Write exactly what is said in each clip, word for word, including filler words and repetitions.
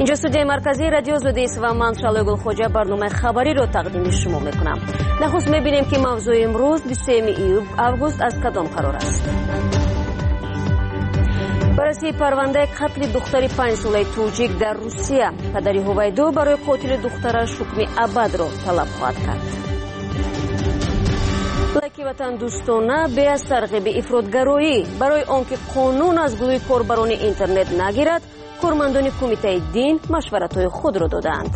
جستجوی مرکزی رادیو زودیست و من شالو گلخوجه برنامه خبری رو تقدیم شما میکنم. نخست میبینیم که موضوع امروز بیست و سوم آگوست از کدام قرار است. بررسی پرونده قتل دختر پنج ساله توجیک در روسیه. پدر هویدو برای قتل دخترش حکم ابد را طلب خواهد کرد. لایکی وطن دوستانه به از ترغیب افراطگرایی برای آنکه قانون از گروه کاربران اینترنت نگیرد، کارمندان کمیته دین مشورت‌های خود را دادند.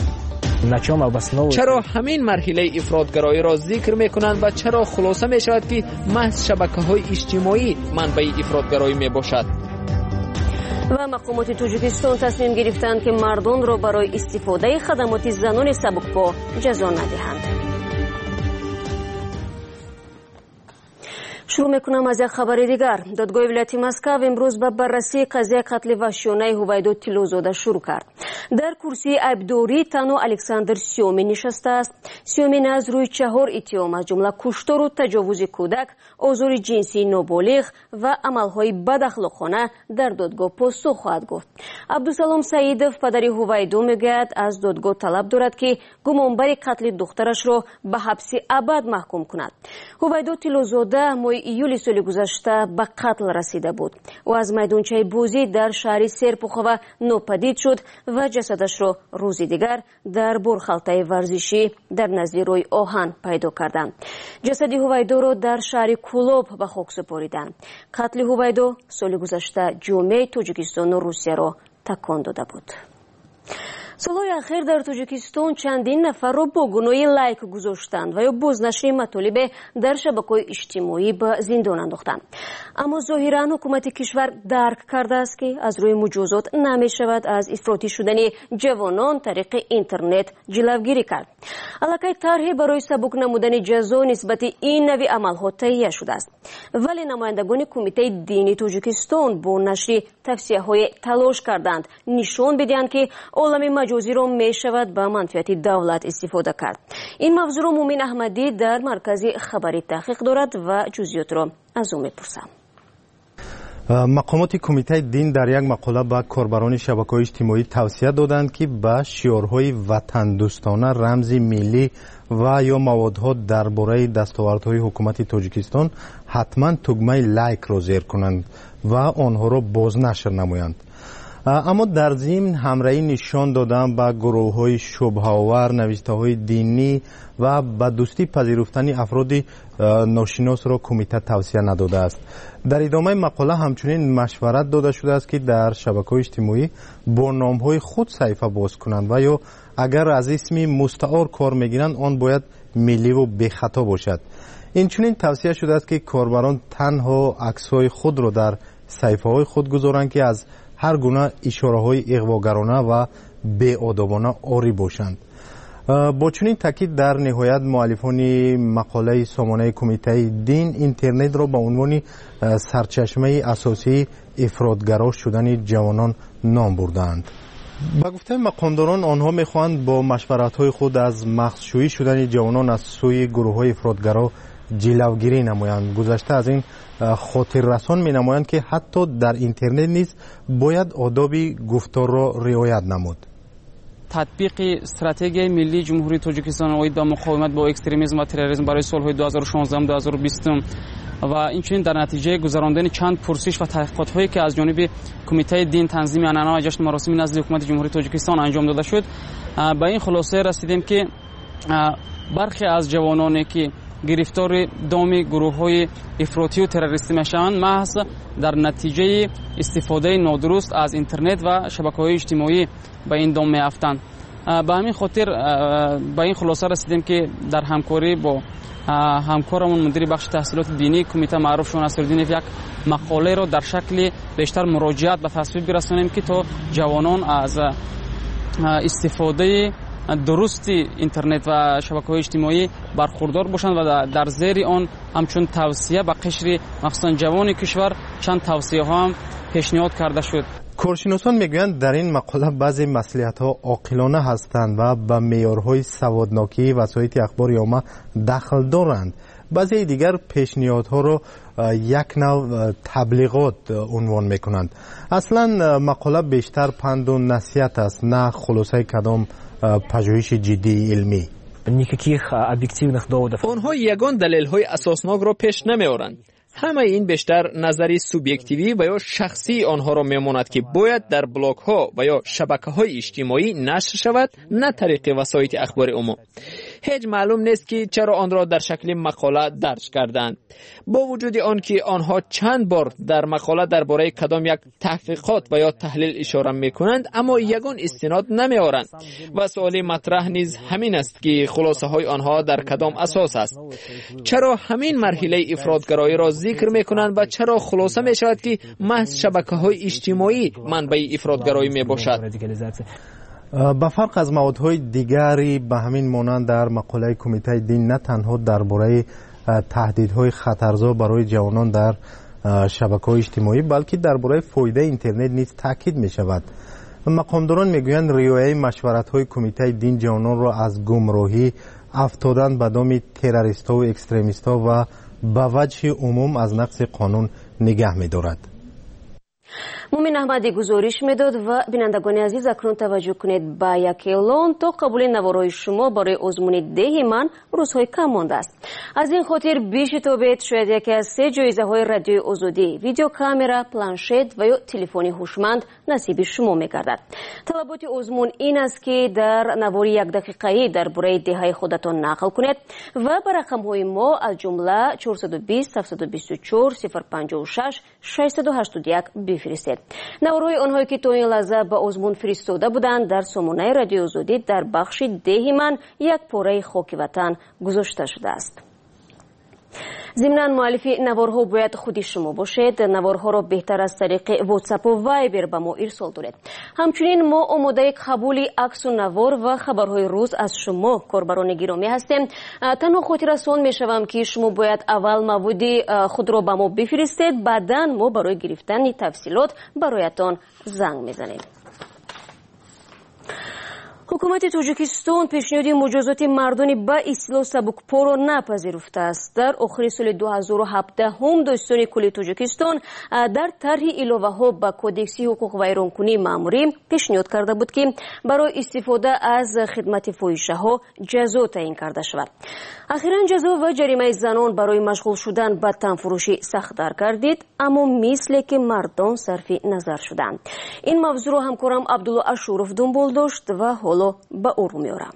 چرا همین مرحله افراطگرایی را ذکر میکنند و چرا خلاصه می شود که محض شبکه‌های اجتماعی منبع افراطگرایی می باشد؟ و مقامات تاجیکستان تصمیم گرفتند که مردان را برای استفاده خدمات زنان سبکپا جزا ندهند. شروع میکنم از یک خبر دیگر. دادگاه ولایت مسکو امروز به بررسی قضیه قتل وحشیانه هویدو تیلوزاده شروع کرد. در کرسی عیبداری تنها الکساندر سیومین نشسته است. سیومین از روی چهار اتهام از جمله کشتار و تجاوز کودک، آزار جنسی نابالغ و عملهای بداخلاقانه در دادگاه پاسخ خواهد گفت. عبدالسلام سعیدов پدر هویدو میگوید از دادگاه طلب دارد که گمانبر قتل دخترش را به حبس ابد محکوم کند. هویدو تیلوزاده ماه ایول سال گذشته به قتل رسیده بود. او از میدانچه بازی در شهر سرپوخوه ناپدید شد و جسدش را روزی دیگر در برخالطه ورزشی در نزدیک روی آهن پیدا کردند. جسد هویدو را در شهر کولوب به خاک سپاریدند. قتل هویدو سال گذشته جامعه تاجیکستان و روسیه را تکان داده بود. سالهای اخیر در تاجیکستان چندین نفر را با گناه لایک گذاشتند و یا بازنشر مطالب در شبکه‌های اجتماعی به زندان انداختند. اما ظاهراً حکومت کشور درک کرده است که از روی مجازات نمی شود از افراطی شدن جوانان طریق اینترنت جلوگیری کرد. الکی طرحی برای سبک نمودن جزا نسبت این نوع عملها تهیه شده است. ولی نمایندگان کمیته دینی تاجیکستان با نشر توصیه‌های تلاش کردند نشان بدهند که عالم مجازی را می شود به منفعت دولت استفاده کرد. این موضوع را مومن احمدی در مرکز خبری تحقیق دارد و جزئیات را از او میپرسم. مقامات کمیته دین در یک مقاله به کاربران شبکه‌های اجتماعی توصیه دادند که به شعارهای وطن دوستانه، رمز ملی و یا موادها درباره دستاوردهای حکومت تاجیکستان حتما تگمه لایک را زیر کنند و آنها را بازنشر نمایند. اما در ضمن همراهی نشان دادن به گروه های شبهه آور، نوشته های دینی و به دوستی پذیرفتن افراد ناشناس را کمیته توصیه نداده است. در ادامه مقاله همچنین مشورت داده شده است که در شبکه‌های اجتماعی با نام های خود صفحه باز کنند و یا اگر از اسم مستعار کار میگیرند آن باید ملی و بی خطا باشد. این چنین توصیه شده است که کاربران تنها عکس های خود را در صفحه های خود گذارند که از هر گونه اشاره های اغواگرانه و بی‌آدابانه آری باشند. با چنین تاکید در نهایت مؤلفان مقاله سامانه کمیته دین اینترنت را به عنوان سرچشمه اساسی افراطگرا شدن جوانان نام بردند. با گفته مقامداران آنها میخواهند با مشورت های خود از مغزشویی شدن جوانان از سوی گروه های افراطگرا جلوگیری نمایند. گذشته از این خاطر رسان می نمایند که حتی در اینترنت نیز باید آداب گفتار را رعایت نمود. تطبیق استراتژی ملی جمهوری تاجیکستان اوید به مقاومت با اکستریمیسم و تروریسم برای سالهای دو هزار و شانزده و دو هزار و بیست و اینچنین در نتیجه گذراندن چند پرسش و تحقیقات هایی که از جانب کمیته دین تنظیم عنعنه و جشن مراسم نزد حکومت جمهوری تاجیکستان انجام داده شد، به این خلاصه رسیدیم که برخی از جوانانی که گرفتار دام گروه های افراطی و تروریستی میشوند محض در نتیجه استفاده نادرست از اینترنت و شبکه‌های اجتماعی به این دام میافتند. به همین خاطر به این خلاصه رسیدیم که در همکاری با همکارمون مدیر بخش تحصیلات دینی کمیته معروف شون نصرالدینov یک مقاله را در شکل بیشتر مراجعت به تصویب برسانیم که تا جوانان از استفاده درست اینترنت و شبکه‌های اجتماعی برخوردار باشند و در زیر آن همچون توصیه به قشر مخصوصا جوان کشور چند توصیه ها هم پیشنهاد کرده شد. کارشناسان میگویند در این مقاله بعضی مصلحت‌ها عاقلانه هستند و به معیارهای سوادناکی وسایل اخبار عامه دخل دارند. بعضی دیگر پیشنهادها رو یک نوع تبلیغات عنوان میکنند. اصلا مقاله بیشتر پند و نصیحت است، نه خلاصه کدام پژوهش جدی علمی. آنها یگان دلیل‌های اساسناک را پیش نمی‌آورند. همه این بیشتر نظری سوبیکتیوی و یا شخصی آنها را میماند که باید در بلاگ ها و یا شبکه های اجتماعی نشر شود، نه طریق وسایط اخبار عمومی. هیچ معلوم نیست که چرا آن را در شکل مقاله درج کردند. با وجود آن که آنها چند بار در مقاله درباره کدام یک تحقیقات و یا تحلیل اشاره میکنند، اما یگان استناد نمیآورند و سوالی مطرح نیز همین است که خلاصه های آنها در کدام اساس است. چرا همین مرحله افراطگرایی را ذکر میکنند و چرا خلاصه می شود که محض شبکه های اجتماعی منبع افراطگرایی می باشد؟ به فرق از موادهای دیگری به همین مانند در مقاله کمیته دین نه تنها درباره تهدیدهای خطرزا برای جوانان در شبکه‌های اجتماعی بلکه درباره فایده اینترنت نیز تاکید می شود. مقامداران میگویند رعایت مشورت‌های کمیته دین جوانان را از گمراهی، افتادن به دام تروریست‌ها و اکستریمیست‌ها و به وجه عموم از نقض قانون نگه می‌دارد. مومن احمدی گزارش میداد و بینندگان عزیز اکنون توجه کنید به یک اعلان تا قبول نوارهای شما برای آزمون ده من روزهای کم مانده است. از این خاطر بشتابید، شاید یکی از سه جایزه های رادیو آزادی، ویدیو کامera، پلنشت و یا تلفن هوشمند نصیب شما میگردد. طلبات آزمون این است که در نوار یک دقیقه‌ای درباره دهه خودتان نقل کنید و به رقم های ما از جمله چهارصد و بیست هفتصد و بیست و چهار صفر پنجاه و شش ششصد و هشتاد و یک بفرستید. نوارهای آنهایی که تا این لحظه به آزمون فرستاده بودند در سامانه رادیو آزادی در بخش ده من یک پاره خاک وطن گذاشته شده است. ضمناً مؤلف نوارها باید خودی شما باشید. نوارها را بهتر از طریق واتساپ و وایبر به ما ارسال دارید. همچنین ما آماده قبول عکس و نوار و خبرهای روز از شما کاربران گرامی هستیم. تنها خاطررسان میشوم که شما باید اول مواد خود را به ما بفرستید، بعداً ما برای گرفتن تفصیلات برایتان زنگ میزنیم. حکومت تاجیکستان پیشنهاد مجازات مردان به اصطلاح سبکپا را نپذیرفته است. در آخر سال دو هزار و هفده هم داستان کل تاجیکستان در طرح علاوه ها به کودکس حقوق ویرانکنی ماموری پیشنهاد کرده بود که برای استفاده از خدمت فاحشه ها جزا تعیین کرده شود. اخیراً جزا و جریمه زنان برای مشغول شدن به تنفروشی سخت‌تر گردید، اما مثل که مردان صرف نظر شدند. این موضوع را همکارم عبدالله اشورف دنبال داشت و حالا به او رو میارم.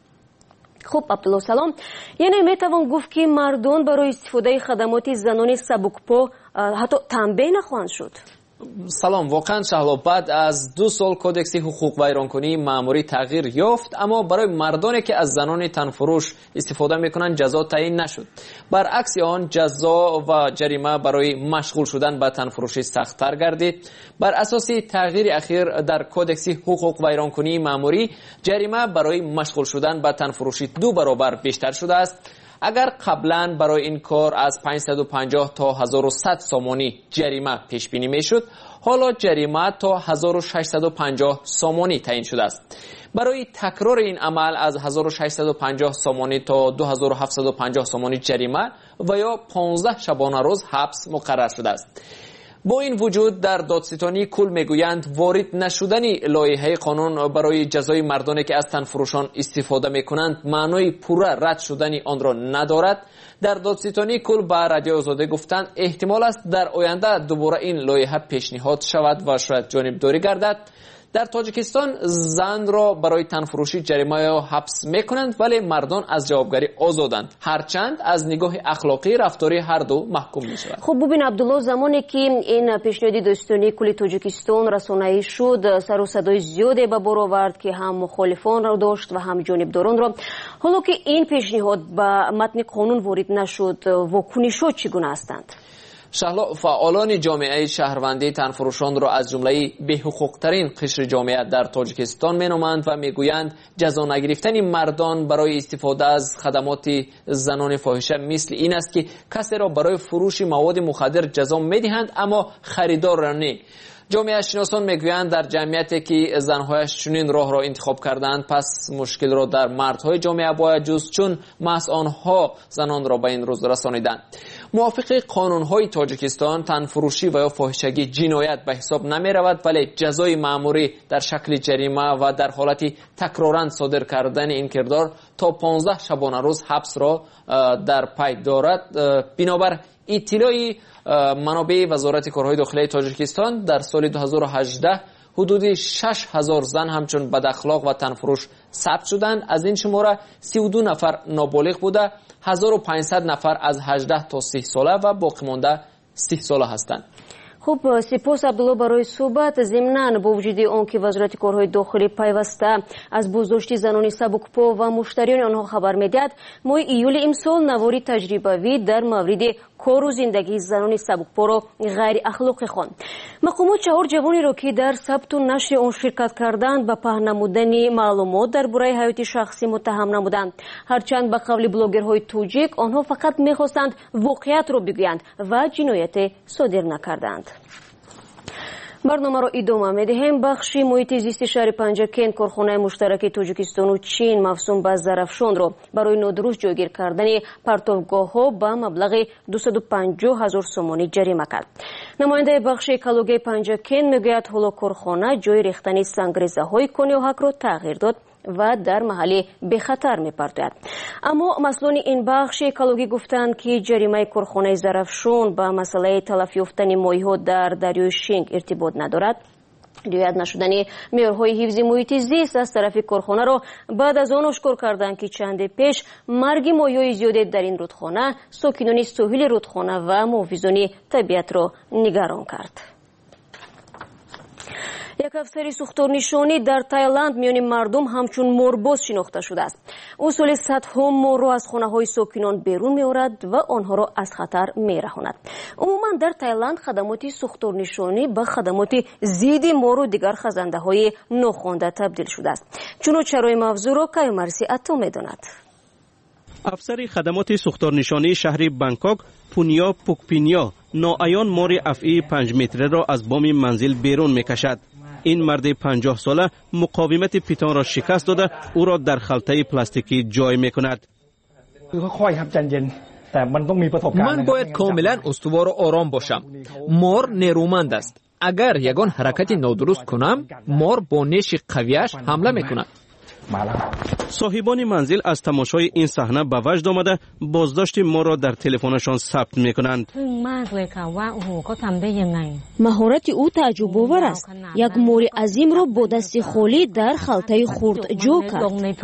خب عبدالله سلام. یعنی میتوان گفت که مردان برای استفاده خدمات زنان سبکپا حتی تنبیه نخواهند شد؟ سلام. واقعا شهلا بعد از دو سال کودکس حقوق ویرانکنی ماموری تغییر یافت، اما برای مردانی که از زنان تنفروش استفاده میکنند جزا تعیین نشد. برعکس آن جزا و جریمه برای مشغول شدن به تنفروشی سخت‌تر گردید. بر اساس تغییر اخیر در کودکس حقوق ویرانکنی ماموری، جریمه برای مشغول شدن به تنفروشی دو برابر بیشتر شده است. اگر قبلا برای این کار از پانصد و پنجاه تا هزار و صد سامانی جریمه پیش بینی میشد، حالا جریمه تا هزار و ششصد و پنجاه سامانی تعیین شده است. برای تکرار این عمل از هزار و ششصد و پنجاه سامانی تا دو هزار و هفتصد و پنجاه سامانی جریمه و یا پانزده شبانه روز حبس مقرر شده است. با این وجود در دادستانی کل میگویند وارد نشدن لایحه قانون برای جزای مردانی که از تنفروشان استفاده میکنند معنای پوره رد شدن آن را ندارد. در دادستانی کل به رادیو آزادی گفتند احتمال است در آینده دوباره این لایحه پیشنهاد شود و شاید جانبداری گردد. در تاجیکستان زن را برای تنفروشی جریمه یا حبس میکنند، ولی مردان از جوابگری آزادند، هرچند از نگاه اخلاقی رفتاری هر دو محکوم میشود. خب ببین عبدالله، زمانی که این پیشنهاد داستانی کل تاجیکستان رسانه‌ای شد، سر و صدای زیادی به بار آورد که هم مخالفان را داشت و هم جانبداران را. حالا که این پیشنهاد به متن قانون وارد نشد، واکنش‌ها چگونه هستند؟ شهلا، فعالان جامعه شهروندی تنفروشان را از جمله بی‌حقوق‌ترین قشر جامعه در تاجیکستان مینامند و میگویند جزا نگرفتن مردان برای استفاده از خدمات زنان فاحشه مثل این است که کسی را برای فروش مواد مخدر جزا میدهند اما خریدار را نه. جامعه شناسان میگویند در جمعیتی که زنهایش چنین راه را انتخاب کردند پس مشکل را در مردهای جامعه باید جست، چون محض آنها زنان را به این روز رسانیدند. موافق قانونهای تاجیکستان تنفروشی و یا فاحشگی جنایت به حساب نمی رود، ولی جزای مأموری در شکل جریمه و در حالت تکرارا صادر کردن این کردار تا پانزده شبانه روز حبس را در پی دارد. بنابر اطلاعی منابع وزارت کارهای داخلی تاجیکستان در سال دو هزار و هجده حدود شش هزار زن همچون بداخلاق و تنفروش ثبت شدند. از این شماره سی و دو نفر نابالغ بوده، هزار و پانصد نفر از هجده تا سی ساله و باقی مانده سی ساله هستند. خب سپاس عبدالله برای صحبت. ضمناً با وجود آنکه وزارت کارهای داخلی پیوسته از بازداشت زنان سبکپا و مشتریان آنها خبر میدهد، ماه ایول امسال نواری تجربوی در مورد کار و زندگی زنان سبکپا را غیر اخلاقی خواند. مقامات چهار جوانی را که در ثبت و نشر آن شرکت کردند به پهن نمودن معلومات درباره حیات شخصی متهم نمودند. هرچند به قول بلاگرهای توجیک آنها فقط میخواستند واقعیت را بگویند و جنایت صادر نکردند. برنامه را ادامه می‌دهیم. بخش محیط زیست شهر پنجکین کارخانه مشترک تاجیکستان و چین مفصول به ظرفشان را برای نادرست جایگیر کردن پرتابگاه‌ها به مبلغ دویست و پنجاه هزار سومانی جریمه کرد. نماینده بخش اکولوژی پنجکین میگوید حالا کارخانه جای ریختن سنگریزه‌های کنیاهک را تغییر داد و در محل به خطر می‌پردازد. اما مسئولان این بخش اکولوژی گفتند که جریمه کارخانه ظرفشان با مسئله تلف یافتن ماهی‌ها در دریای شینگ ارتباط ندارد. رعایت نشدن معیارهای حفظ محیط زیست از طرف کارخانه را بعد از آن اشکار کردند که چند پیش مرگ ماهی‌های زیاد در این رودخانه ساکنان ساحل رودخانه و محافظان طبیعت را نگران کرد. یک افسر سوختار نشانی در تایلند میان مردم همچون مورباز شناخته شده است. او سالی صدها مور را از خانه های ساکنان بیرون می‌آورد و آنها را از خطر می‌رهاند. عموما در تایلند خدمات سوختار نشانی به خدمات ضد مور و دیگر خزنده های ناخوانده تبدیل شده است. چنانچه چرای موضوع را کیومرسی عطا می‌داند. افسر خدمات سوختار نشانی شهر بانکوک پونیا پوکپینیا ناعیان مور افعی پنج متره را از بام منزل بیرون می‌کشد. این مرد پنجاه ساله مقاومت پیتان را شکست داده او را در خلطه پلاستیکی جای می‌کند. من باید کاملا استوار و آرام باشم. مار نیرومند است. اگر یگان حرکت نادرست کنم مار با نیش قویش حمله می‌کند. صاحبان منزل از تماشای این صحنه به وجد آمده بازداشت ما را در تلفنشان ثبت می‌کنند. مهارت او تعجب آور است. یک مور عظیم را با دست خالی در خلطه خرد جو کرد.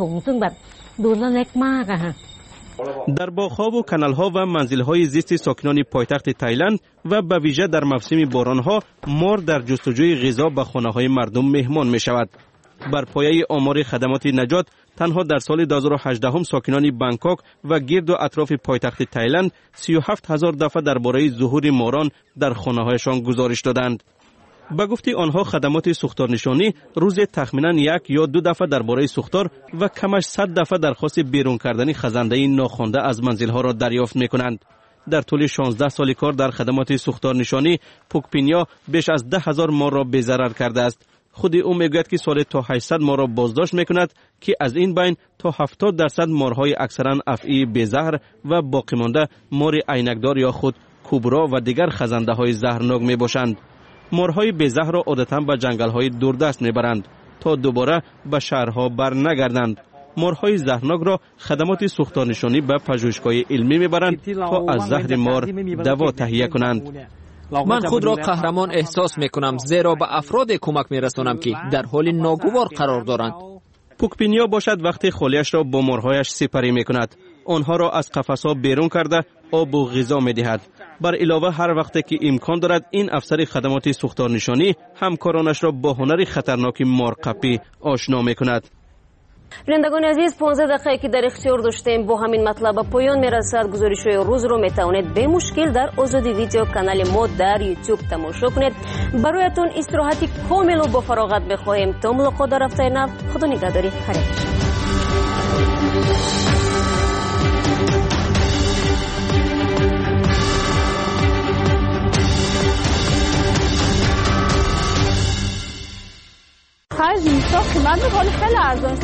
در باغ‌ها و کانال‌ها و منزل‌های زیست ساکنان پایتخت تایلند و به ویژه در موسم باران‌ها مار در جستجوی غذا به خانه‌های مردم مهمان می‌شود. بر پایه آمار خدمات نجات تنها در سال دو هزار و هجده هم ساکنان بانکوک و گرد و اطراف پایتخت تایلند سی و هفت هزار دفعه درباره ظهور ماران در خانه‌هایشان گزارش دادند. به گفته آنها خدمات سوختار نشانی روز تخمیناً یک یا دو دفعه درباره سوختار و کمش صد دفعه درخواست بیرون کردن خزنده ناخوانده از منزل‌ها را دریافت می‌کنند. در طول شانزده سال کار در خدمات سوختار نشانی پوکپینیا بیش از ده هزار مار را بی‌ضرر کرده است. خود او میگوید که سال تا هشتصد مار را بازداشت میکند که از این بین تا هفتاد درصد مارهای اکثرا افعی بی‌زهر و باقی مانده مار عینکدار یا خود کوبرا و دیگر خزنده های زهرناک می باشند. مارهای بی‌زهر را عادتا به جنگل های دوردست میبرند تا دوباره به شهرها بر نگردند. مارهای زهرناک را خدمات سوختار نشانی به پژوهشگاه علمی میبرند تا از زهر مار دوا تهیه کنند. من خود را قهرمان احساس میکنم زیرا به افراد کمک میرسانم که در حال ناگوار قرار دارند. پوکپینیا باشد وقتی خالیش را با مارهایش سپری میکند. آنها را از قفس‌ها بیرون کرده آب و غذا میدهد. بر علاوه هر وقت که امکان دارد این افسر خدمات سوختار نشانی همکارانش را با هنر خطرناک مارقپی آشنا میکند. بینندگان عزیز، پانزده دقیقه که در اختیار داشتیم با همین مطلب پایان میرسد. گزارش‌های روز رو میتوانید به مشکل در آزادی ویدیو کانال ما در یوتیوب تماشا کنید. برایتون استراحتی کامل و با فراغت بخواهیم. تا ملاقات در هفته نو. خدا نگهداری. هر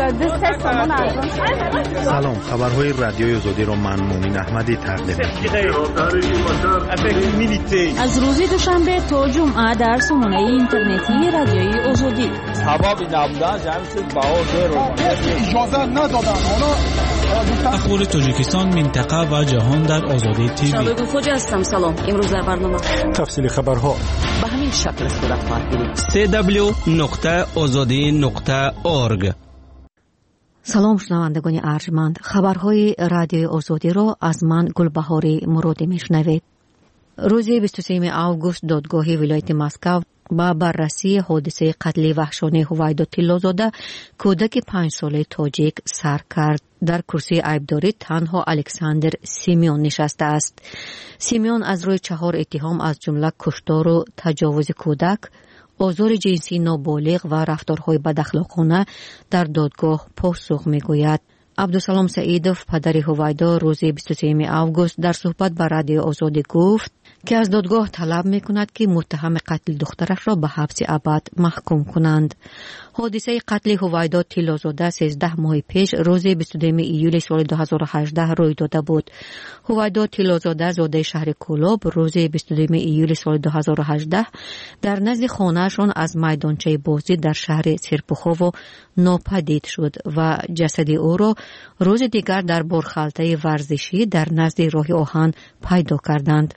سلام، خبرهای رادیوی آزادی را من مومن احمدی تقدیم می‌کنم. از روز دوشنبه تا جمعه در سامانه اینترنتی رادیوی آزادی. سبب نبودن جمع شد باور رو اجازه ندادن. اخبار تاجیکستان، منطقه و جهان در آزادی تیوی. شادو خوجا هستم. سلام. امروز در برنامه تفصیل خبرها به همین شکل صورت خواهد گرفت. سی دبلیو نقطه آزادی نقطه اورگ. سلام شنوندگان ارجمند، خبرهای رادیوی آزادی را از من گلبهاری مرادی میشنوید. روز بیست و سوم آگوست دادگاه ولایت مسکو با بررسی حادثه قتل وحشانه هویدا تیلوزاده کودک پنج ساله تاجیک سر کرد. در کرسی عیبداری تنها الکساندر سیمیون نشسته است. سیمیون از روی چهار اتهام از جمله کشتار و تجاوز کودک، آزار جنسی نابالغ و رفتارهای بداخلاقانه در دادگاه پاسخ میگوید. عبدالسلام سعیدوف پدر هویدا روز بیست و سوم آگوست در صحبت با رادیو آزادی گفت که از دادگاه طلب میکند که متهم قتل دخترش را به حبس ابد محکوم کنند. حادثه قتل هویدا تیلوزاده سیزده ماه پیش روز بیست و دو ایول سال دو هزار و هجده روی داده بود. هویدا تیلوزاده زاده شهر کولوب روز بیست و دو ایول سال دو هزار و هجده در نزد خانه‌شان از میدانچه بازی در شهر سرپخوو ناپدید شد و جسد او را روز دیگر در برخالته ورزشی در نزد راه آهن پیدا کردند.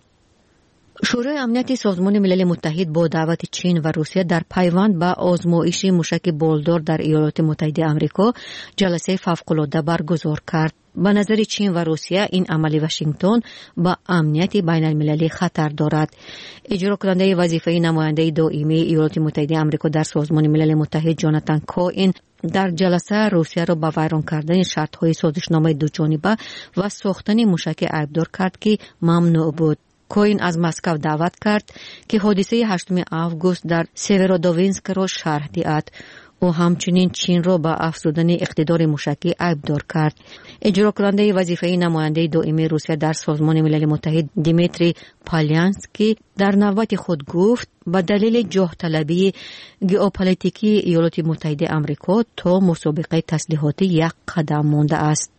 شورای امنیت سازمان ملل متحد با دعوت چین و روسیه در پیوند به آزمایش موشک بالدار در ایالات متحده آمریکا جلسه فوق‌العاده برگزار کرد. به نظر چین و روسیه این عمل واشنگتن با امنیت بین المللی خطر دارد. اجرا کننده وظیفه نماینده دائمی ایالات متحده آمریکا در سازمان ملل متحد جاناتان کوئین در جلسه روسیه را به ویران کردن شرط‌های سازشنامه دوجانبه و ساختن موشک عیبدار کرد که ممنوع بود. کوین از مسکو دعوت کرد که حادثه هشتم آگوست در سیورودوینسک را شرح دهد. او همچنین چین را به افزودن اقتدار موشکی عیبدار کرد. اجرا کننده وظیفه نماینده دائمی روسیه در سازمان ملل متحد دیمیتری پالیانسکی در نوبت خود گفت به دلیل جاه طلبی ژئوپلیتیکی ایالات متحده آمریکا تا مسابقه تسلیحاتی یک قدم مانده است.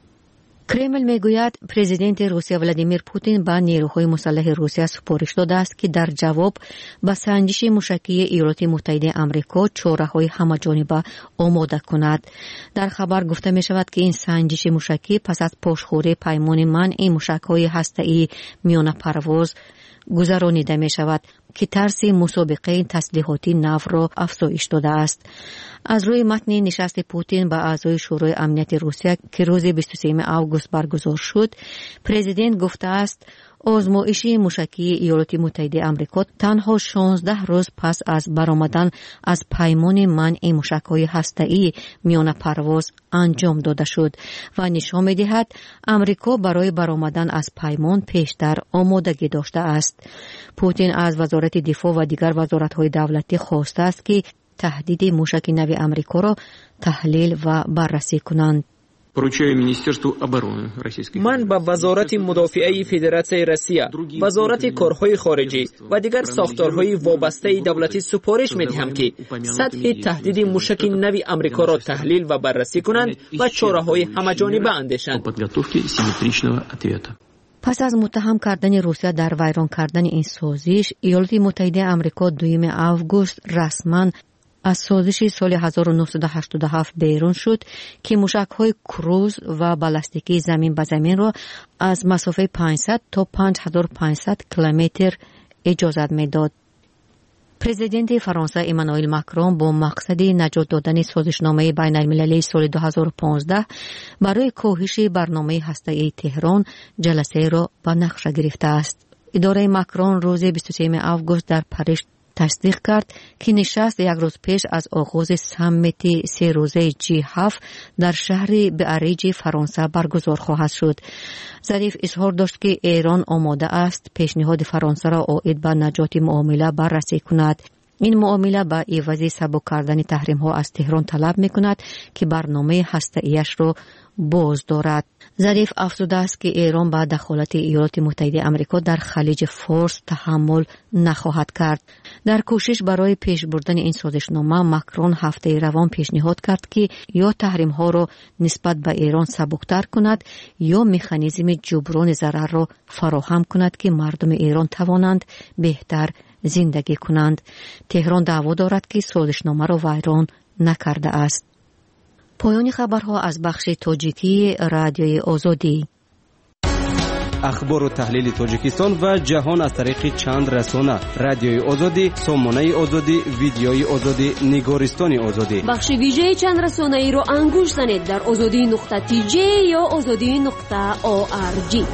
کرمل میگوید پرزیدنت روسیه ولادیمیر پوتین به نیروهای مسلح روسیه سپارش داده است که در جواب به سنجش موشکی ایالات متحده آمریکا چاره‌های همه‌جانبه آماده کند. در خبر گفته می شود که این سنجش موشکی پس از پشتخوری پیمان منع موشک‌های هسته‌ای میان پرواز گذرانیده می شود که ترس مسابقه تسلیحاتی نو را افزایش داده است. از روی متن نشست پوتین با اعضای شورای امنیت روسیه که روز بیست و سوم آگوست برگزار شد، پرزیدنت گفته است آزمایش موشکی ایالات متحده آمریکا تنها شانزده روز پس از برآمدن از پیمان منع موشک‌های هسته‌ای میان پرواز انجام داده شد و نشان می‌دهد آمریکا برای برآمدن از پیمان پیشتر آمادگی داشته است. پوتین از وزارت دفاع و دیگر وزارت‌های دولتی خواسته است که تهدید موشک نو آمریکا را تحلیل و بررسی کنند. من به وزارت مدافعه فدراسیون روسیه، وزارت کارهای خارجی و دیگر ساختارهای وابسته دولتی سپارش می‌دهم که سطح تهدید موشک نو آمریکا را تحلیل و بررسی کنند و چاره‌های همه‌جانبه اندیشند. پس از متهم کردن روسیه در ویران کردن این سازش، ایالات متحده آمریکا دوم آگوست رسما از سازش سال هزار و نهصد و هشتاد و هفت بیرون شد که موشک‌های کروز و بالستیکی زمین به زمین را از مسافه پانصد تا پنج هزار و پانصد کیلومتر اجازت می‌داد. پرزیدنت فرانسه ایمانوئل ماکرون با مقصد نجات دادن سازشنامه بین المللی سال دو هزار و پانزده برای کاهش برنامه هسته‌ای تهران جلسه را به نقشه گرفته است. اداره ماکرون روز بیست و سوم آگوست در پاریس تصدیق کرد که نشست یک روز پیش از آغاز سمیت سه روزه جی هفت در شهر بیاریج فرانسه برگزار خواهد شد. ظریف اظهار داشت که ایران آماده است پیشنهاد فرانسه را عاید به نجات معامله بررسی کند. این معامله به عوض سبک کردن تحریم ها از تهران طلب می کند که برنامه هسته‌ایش را باز دارد. ظریف افزوده است که ایران با دخالت ایالات متحده آمریکا در خلیج فارس تحمل نخواهد کرد. در کوشش برای پیش بردن این سازشنامه ماکرون هفته روان پیشنهاد کرد که یا تحریم ها را نسبت به ایران سبکتر کند یا مکانیزم جبران ضرر را فراهم کند که مردم ایران توانند بهتر زندگی کنند. تهران دعوا دارد که سازشنامه را ویران نکرده است. پایان خبرها از بخش تاجیکی رادیوی آزادی. اخبار و تحلیل تاجیکستان و جهان از طریق چند رسانه: رادیوی آزادی، سامانه آزادی، ویدیوی آزادی، نگارستان آزادی. بخش ویژه چند رسانه ای را انگوش زنید در آزادی نقطه تی جی یا آزادی نقطه او آر جی.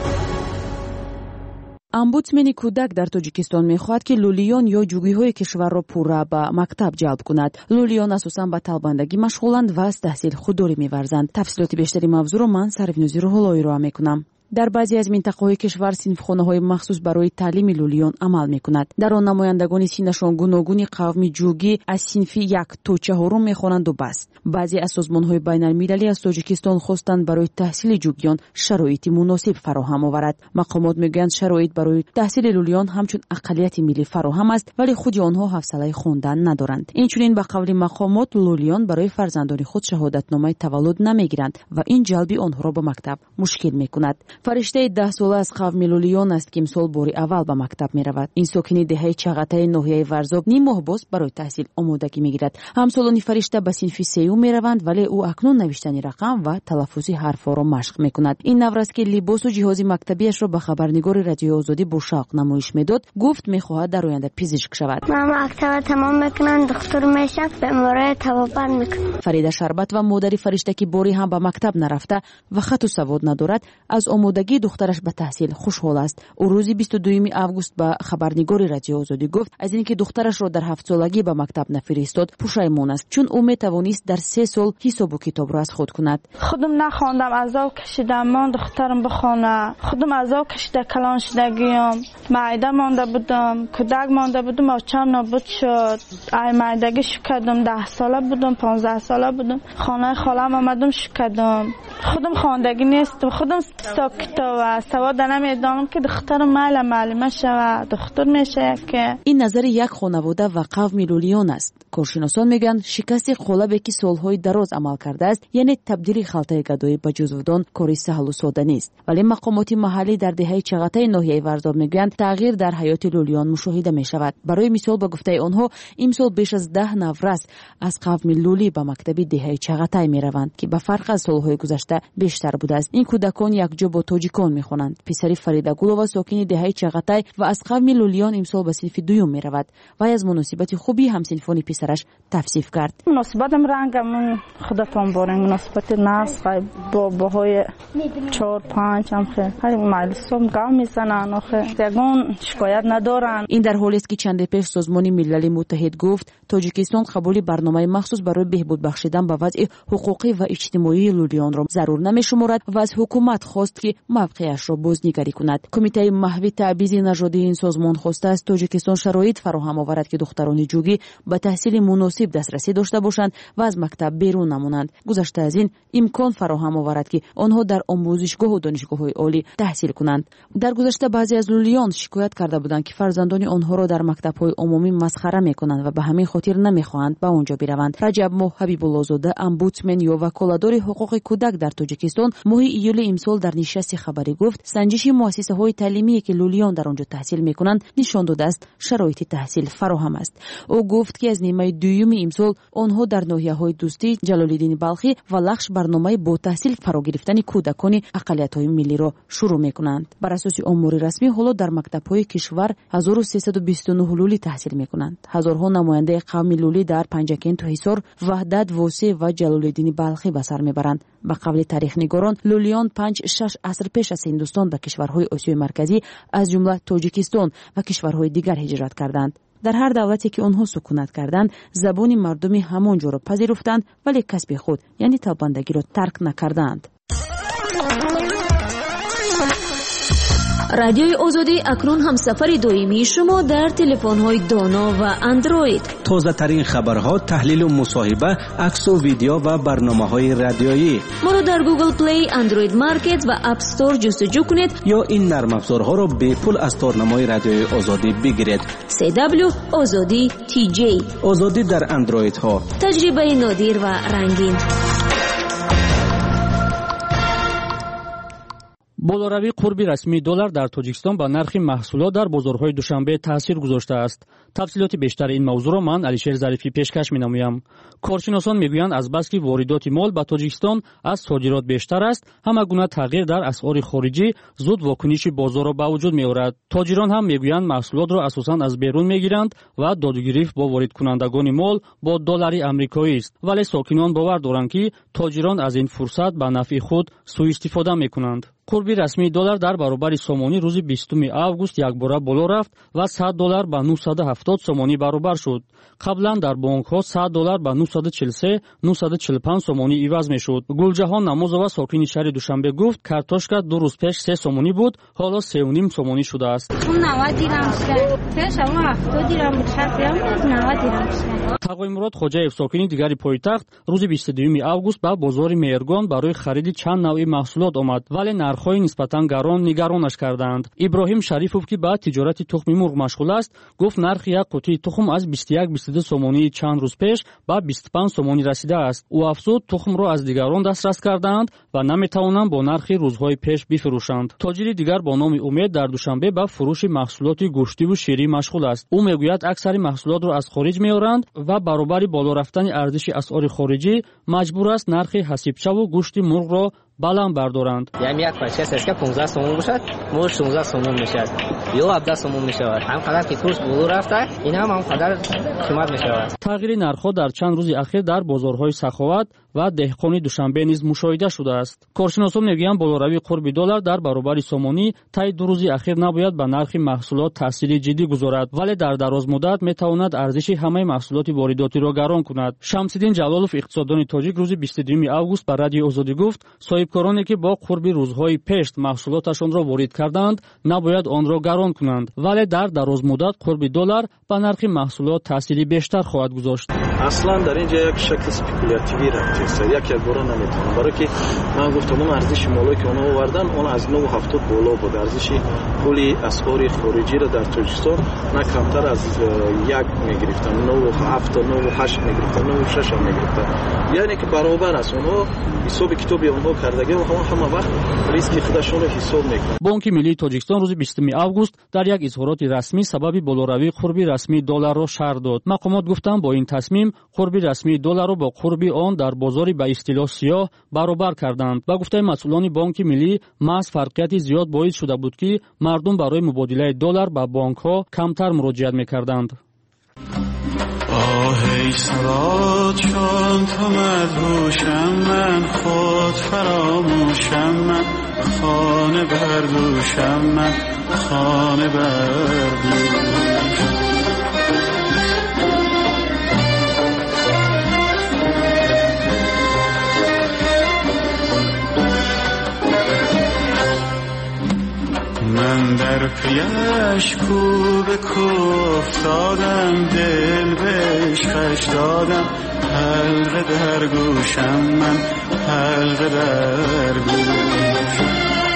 امبودسمن کودک در تاجیکستان می‌خواهد که لولیان یا جوگی‌های کشور را پورا به مکتب جلب کند. لولیان اساساً به طلبندگی مشغولند و از تحصیل خودداری می‌ورزند. تفصیلات بیشتری موضوع را من سروینوزی روح‌اللهی را می‌کنم. در بعضی از منطقه‌های کشور صنفخانه‌های مخصوص برای تعلیم لولیان عمل می‌کند. در آن نمایندگان سینه‌شان گوناگون قوم جوگی از صنف یک تا چهارم می‌خوانند و بس. بعضی از سازمان‌های بین‌المللی از تاجیکستان خواستند برای تحصیل جوگیان شرایط مناسب فراهم آورد. مقامات می‌گویند شرایط برای تحصیل لولیان همچون اقلیت ملی فراهم است، ولی خود آنها حوصله خواندن ندارند. اینچنین به قول مقامات لولیان برای فرزندان خود شهادتنامه تولد نمی‌گیرند و این جلبی آنها را به مکتب مشکل می‌کند. فرشته ده ساله از قوم لولیان است که امسال باری اول به مکتب می رود. این ساکن دهه چغتای ناحیه ورزاب نیم ماه باز برای تحصیل آمادگی می گیرد. همسالان فرشته به صنف سیوم می روند، ولی او اکنون نوشتن رقم و تلفظ حرفا را مشق می کند. این نور است که لباس و جهاز مکتبیش را به خبرنگار رادیو آزادی با شوق نمایش میداد. گفت می خواهد در آینده پزشک شود. من مکتب تمام میکنم، دکتر میشم، بیماری توبر میکنم. فریده شربت و مادر فرشته که باری هم به مکتب نرفته و خط و سواد ندارد، از آمادگی دخترش به تحصیل خوشحال است. او روز بیست و دوم آگوست به خبرنگار رادیو آزادی گفت از اینکه دخترش را در هفت سالگی به مکتب نفرستاد پشیمان است، چون او میتوانست در سه سال حساب و کتاب را از خود کند. خودم نخواندم، عذاب کشیدم، من دخترم بخونه. خودم عذاب کشیده، کلان شدگیم، معده مانده بودم، کودک مانده بودم، آچم نابود شد. ای معدگی شکردم، ده ساله بودم، پانزده ساله بودم. خانه خالم آمدم شکردم. خودم خواندگی نیستم، خودم حساب کتاب و سواد نمیدانم که دختر مال معلمه شود، دختر میشه که. این نظر یک خانواده و قوم لولیان است. کارشناسان میگن شکست قالبی که سالهای دراز عمل کرده است، یعنی تبدیل خلطه گدایی به جزودان کاری سهل و ساده نیست. ولی مقامات محلی در دهه چغتای ناحیه ورزاب میگن تغییر در حیات لولیان مشاهده میشود. برای مثال به گفته آنها امسال بیش از ده نفر از قوم لولی به مکتب دهه چغتای میروند که به فرق از سالهای گذشته بیشتر بوده است. این کودکان یک جا با تاجیکان میخوانند. پسری فریده گلووا ساکن دهه چغتای و از قوم لولیان امسال به صنف دوم میرود و از مناسبت خوبی همسنفانی پسرش توصیف کرد. مناسبتم رنگم خودتون بارن مناسبت ناس با باهای چهار پنج هم خیلی معلوم گام میزنن آخه یگون شکایت ندارن. این در حالی است که چند پیش سازمان ملل متحد گفت تاجیکستان قبول برنامه مخصوص برای بهبود بخشیدن به وضع حقوقی و اجتماعی لولیان را ضرور نمیشمارد و از حکومت خواست که موقعش را بازنگری کند. کمیته محوی تعویض نژادی این سازمان خواسته است تاجیکستان شرایط فراهم آورد که دختران جوگی به تحصیل مناسب دسترسی داشته باشند و از مکتب بیرون نمانند. گذشته از این امکان فراهم آورد که آنها در آموزشگاه و دانشگاه‌های عالی تحصیل کنند. در گذشته بعضی از لولیان شکایت کرده بودند که فرزندان آنها را در مکتب‌های عمومی مسخره می‌کنند و به همین خاطر نمی‌خواهند به آنجا بروند. رجب ماه حبیب‌الله زاده امبودسمن یا وکالتدار حقوق کودک در تاجیکستان ماه ایول امسال در نشست خبری گفت سنجش مؤسسه‌های تعلیمی که لولیان در آنجا تحصیل می‌کنند نشان داده است شرایط تحصیل فراهم است. او گفت که از نیمه دوم امسال آنها در ناحیه‌های دوستی، جلال‌الدین بلخی و لخش برنامه با تحصیل فرا گرفتن کودکان اقلیت‌های ملی را شروع می‌کنند. بر اساس امور رسمی حالا در مکتب‌های کشور هزار و سیصد و بیست و نه لولی تحصیل می‌کنند. هزارها نماینده قوم لولی در پنجکن، حصار، وحدت، واسع و جلال‌الدین بلخی به سر می‌برند. به قول تاریخ‌نگاران لولیان پنج شش عصر پیش از هندوستان به کشورهای آسیای مرکزی از جمله تاجیکستان و کشورهای دیگر هجرت کردند. در هر دولتی که آنها سکونت کردند زبان مردمی همانجا را پذیرفتند ولی کسب خود یعنی طلبندگی را ترک نکردند. رادیوی آزادی اکنون همسفر دائمی شما در تلفن‌های دانا و اندروید. تازه ترین خبرها، تحلیل و مصاحبه، عکس و ویدیو و برنامه‌های رادیویی. ما را در گوگل پلی، اندروید مارکت و اپ استور جستجو کنید یا این نرم افزارها را به پول از تارنمای رادیوی آزادی بگیرید. سی دبلیو آزادی تی جی. آزادی در اندروید ها. تجربه نادر و رنگین. болоравии қурби расмии доллар дар тоҷикистон ба нархи маҳсулот дар бозорҳои душанбе таъсир гузоштааст. тафсилоти бештари ин мавзӯъро ман алишер зарифӣ пешкаш менамоям. коршиносон мегӯянд азбаски воридоти мол ба тоҷикистон аз содирот бештар аст, ҳама гуна тағйир дар асъори хориҷӣ зуд вокуниши бозорро ба вуҷуд меорад. тоҷирон ҳам мегӯянд маҳсулотро асосан аз берун мегиранд ва додугирифт бо воридкунандагони мол бо доллари амрикоист. вале сокинон бовар доранд ки тоҷирон аз ин фурсат ба нафъи худ сӯистифода мекунанд. қурби расмии доллар дар баробари сомонӣ рӯзи бистум август якбора боло рафт ва сад доллар ба нӯҳсад ҳафтод сомонӣ баробар шуд. қаблан дар бонкҳо сад доллар ба нӯҳсад чил се нӯҳсад чил панҷ сомонӣ иваз мешуд. гулҷаҳон намозова сокини шаҳри душанбе гуфт, картошка ду рӯз пеш се сомонӣ буд, ҳоло сеюним сомонӣ шудааст. тағоимурод хоҷаев сокини дигари пойтахт рӯзи бисту дуюми август ба бозори меҳргон барои хариди чанд навъи маҳсулот омад, вале нархҳои нисбатан гарон нигаронаш карданд. иброҳим шарифов ки ба тиҷорати тухми мурғ машғул аст, гуфт нархи як қутии тухм аз бисту як бисту ду сомонии чанд рӯз пеш ба бисту панҷ сомонӣ расидааст. ӯ афзуд, тухмро аз дигарон дастрас кардаанд ва наметавонанд бо нархи рӯзҳои пеш бифурӯшанд. тоҷири дигар бо номи умед дар душанбе ба фурӯши маҳсулоти гӯштиву ширӣ машғул аст. ӯ мегӯяд аксари маҳсулотро аз хориҷ меоранд ва баробари боло рафтани арзиши асъори хориҷӣ маҷбур аст нархи ҳасибчаву гӯшти мурғро баланд бардоранд. یعنی یک پاچه است که پانزده سومون باشد، مو شانزده سومون میشد یا هفده سومون میشود. هم قدر که کورس بالا رفته، این هم هم قدر قیمت میشود. تغییر نرخ‌ها در چند روز اخیر در بازارهای سخاوت و دهقانی دوشنبه نیز مشاهده شده است. کارشناسان میگویند بالوروی قرب دلار در برابر سامانی طی دو روز اخیر نباید به نرخ محصولات تاثیر جدی گذارد، ولی در دراز مدت میتواند ارزش همه محصولات وارداتی را گران کند. شمس‌الدین جلالوف اقتصاددان تاجیک روز بیست و دو август به رادیو آزادی گفت صاحبکارانی که با قرب روزهای پیش محصولاتشان را وارد کردند نباید آن را گران کنند، ولی در دراز مدت قرب دلار به نرخ محصولات تاثیر بیشتر خواهد گذاشت. اصلا در اینجا یک شکل اسپکولاتیوی رفته است. یک یک بارا نمیتونم، برای که من گفتم اون ارزش مالی که اونا آوردن اون از نه و هفتاد بالا بود. ارزش پول اسعار خارجی را در تاجیکستان نه کمتر از یک میگرفتن، نه و هفت نه و هشت میگرفتن، نه و شش میگرفتن. یعنی که برابر است. اونها حساب کتابی اونها کردگی و همه وقت ریسک خودشون رو حساب میکنن. بانک ملی تاجیکستان روز بیست август در یک اظهارات رسمی سبب بالاروی قرب رسمی دلار را شرح داد. مقامات گفتند با این تصمیم قرب رسمی دلار را با قرب آن در بازاری به اصطلاح سیاه برابر کردند. با گفته مسئولان بانک ملی محض فرقیت زیاد باعث شده بود که مردم برای مبادله دلار به بانک ها کمتر مراجعت میکردند. آهی سرات چون تو مدهوشم، من خود فراموشم، من خانه بردوشم، من خانه بردوشم. من در پیش کو به کو افتادم، دل به عشقش دادم، حلقه در گوشم، من حلقه در گوشم.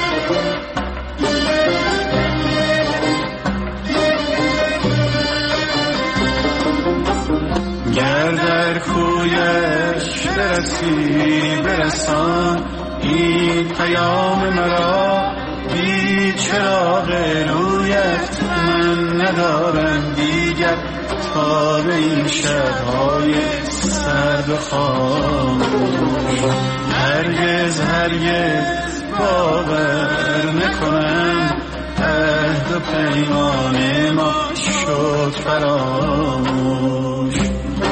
گر در کویش برسی برسان این پیام مرا، بی چراغ رویت من ندارم دیگر تا به این شبهای سرد و خاموش. هرگز هرگز باور نکنم عهد و پیمان ما شد فراموش.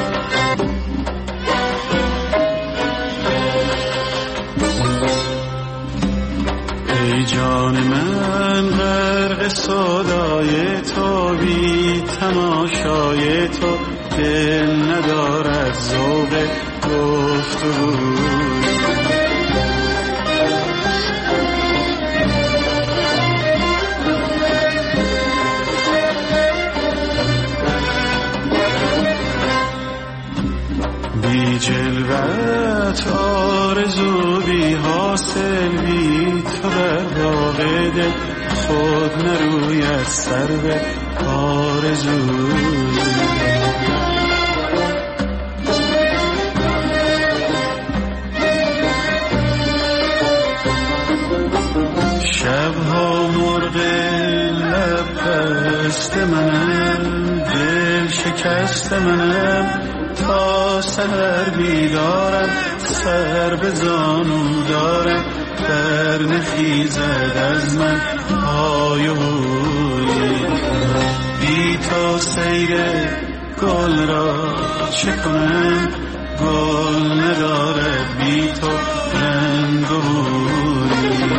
ای جان من غرق سودای تو، بی تماشای تو دل ندارد ذوق گفتگوی. بی تو بر باغ دل خود نروید سر به آرزوی. شبها مرغ لب پست منم، دل شکست منم، تا سحر بیدارم، سر به زانو دارم، در نخیزد از من های و هوی. بی تو سیر گل را چه کنم، گل ندارد بی تو رنگ و بوی.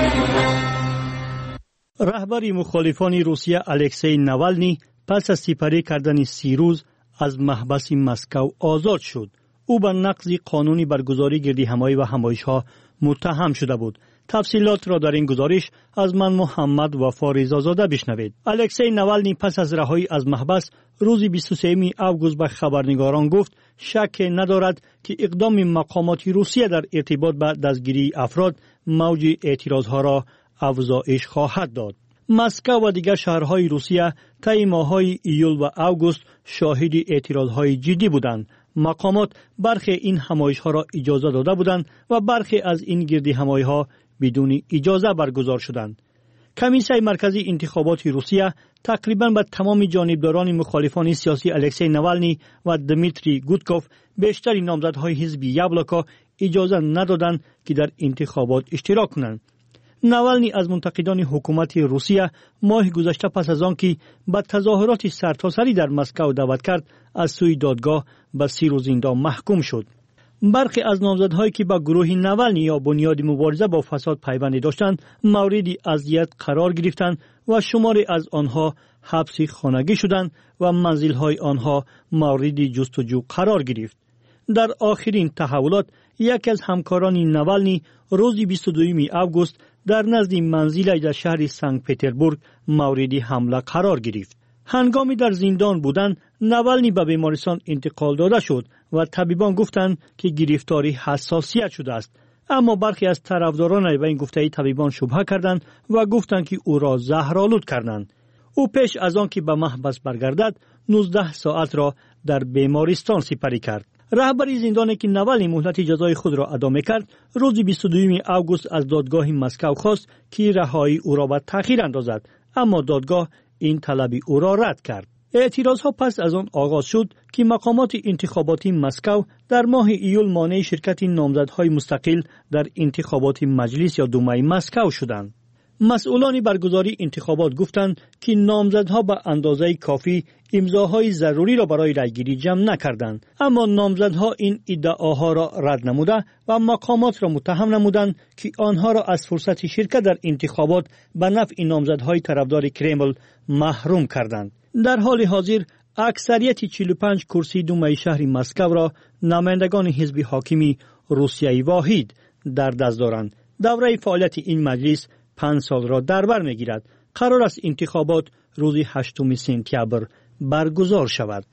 رهبر مخالفان روسیه الکسی ناوالنی پس از سپری کردن سی روز از محبس مسکو آزاد شد. او به نقض قانونی برگزاری گردی همایی و همایش‌ها متهم شده بود. تفصیلات را در این گزارش از من محمد وفا رضازاده بشنوید. الکسی ناوالنی پس از رهایی از محبس روز بیست و سوم اوگوست به خبرنگاران گفت شک ندارد که اقدام مقامات روسیه در ارتباط به دستگیری افراد موج اعتراضها را افزایش خواهد داد. مسکو و دیگر شهرهای روسیه طی ماه‌های ایول و اوگوست شاهد اعتراضهای جدی بودند. مقامات برخی این همایش‌ها را اجازه داده بودند و برخی از این گردی همایش‌ها بدون اجازه برگزار شدند. کمیسیون مرکزی انتخابات روسیه تقریباً به تمام جانبداران مخالفان سیاسی الکسی ناوالنی و دمیتری گودکوف بیشتر نامزدهای حزب یابلوکا اجازه ندادند که در انتخابات اشتراک کنند. ناوالنی از منتقدان حکومت روسیه ماه گذشته پس از آن که به تظاهرات سرتاسری در مسکو دعوت کرد از سوی دادگاه به سی روز زندان محکوم شد. برخی از نامزدهایی که به گروه ناوالنی یا بنیاد مبارزه با فساد پیوند داشتند مورد اذیت قرار گرفتند و شماری از آنها حبس خانگی شدند و منزل‌های آنها مورد جستجو قرار گرفت. در آخرین تحولات یکی از همکاران ناوالنی روز بیست و دوم اوگوست در نزد منزل در شهر سنت پترزبورگ مورد حمله قرار گرفت. هنگامی در زندان بودند ناوالنی به بیمارستان انتقال داده شد و طبیبان گفتند که گرفتاری حساسیت شده است، اما برخی از طرفداران به این گفته طبیبان شبهه کردند و گفتند که او را زهرآلود کردند. او پیش از آن که به محبس برگردد نوزده ساعت را در بیمارستان سپری کرد. رهبر زندانی که ناوالنی مهلت جزای خود را ادا می‌کرد روز بیست و دوم اوگوست از دادگاه مسکو خواست که رهایی او را به تأخیر اندازد، اما دادگاه این طلب او را رد کرد. اعتراضها پس از آن آغاز شد که مقامات انتخاباتی مسکو در ماه ایول مانع شرکت نامزدهای مستقل در انتخابات مجلس یا دومای مسکو شدند. مسئولان برگزاری انتخابات گفتند که نامزدها به اندازه کافی امضاهای ضروری را برای رأیگیری جمع نکردند، اما نامزدها این ادعاها را رد نموده و مقامات را متهم نمودند که آنها را از فرصت شرکت در انتخابات به نفع نامزدهای طرفدار کرمل محروم کردند. در حال حاضر اکثریت چهل و پنج کرسی دومای شهر مسکو را نمایندگان حزب حاکمی روسیه واحد در دست دارند. دوره فعالیت این مجلس پنج سال را در بر می‌گیرد. قرار است انتخابات روز هشتم سپتامبر برگزار شود.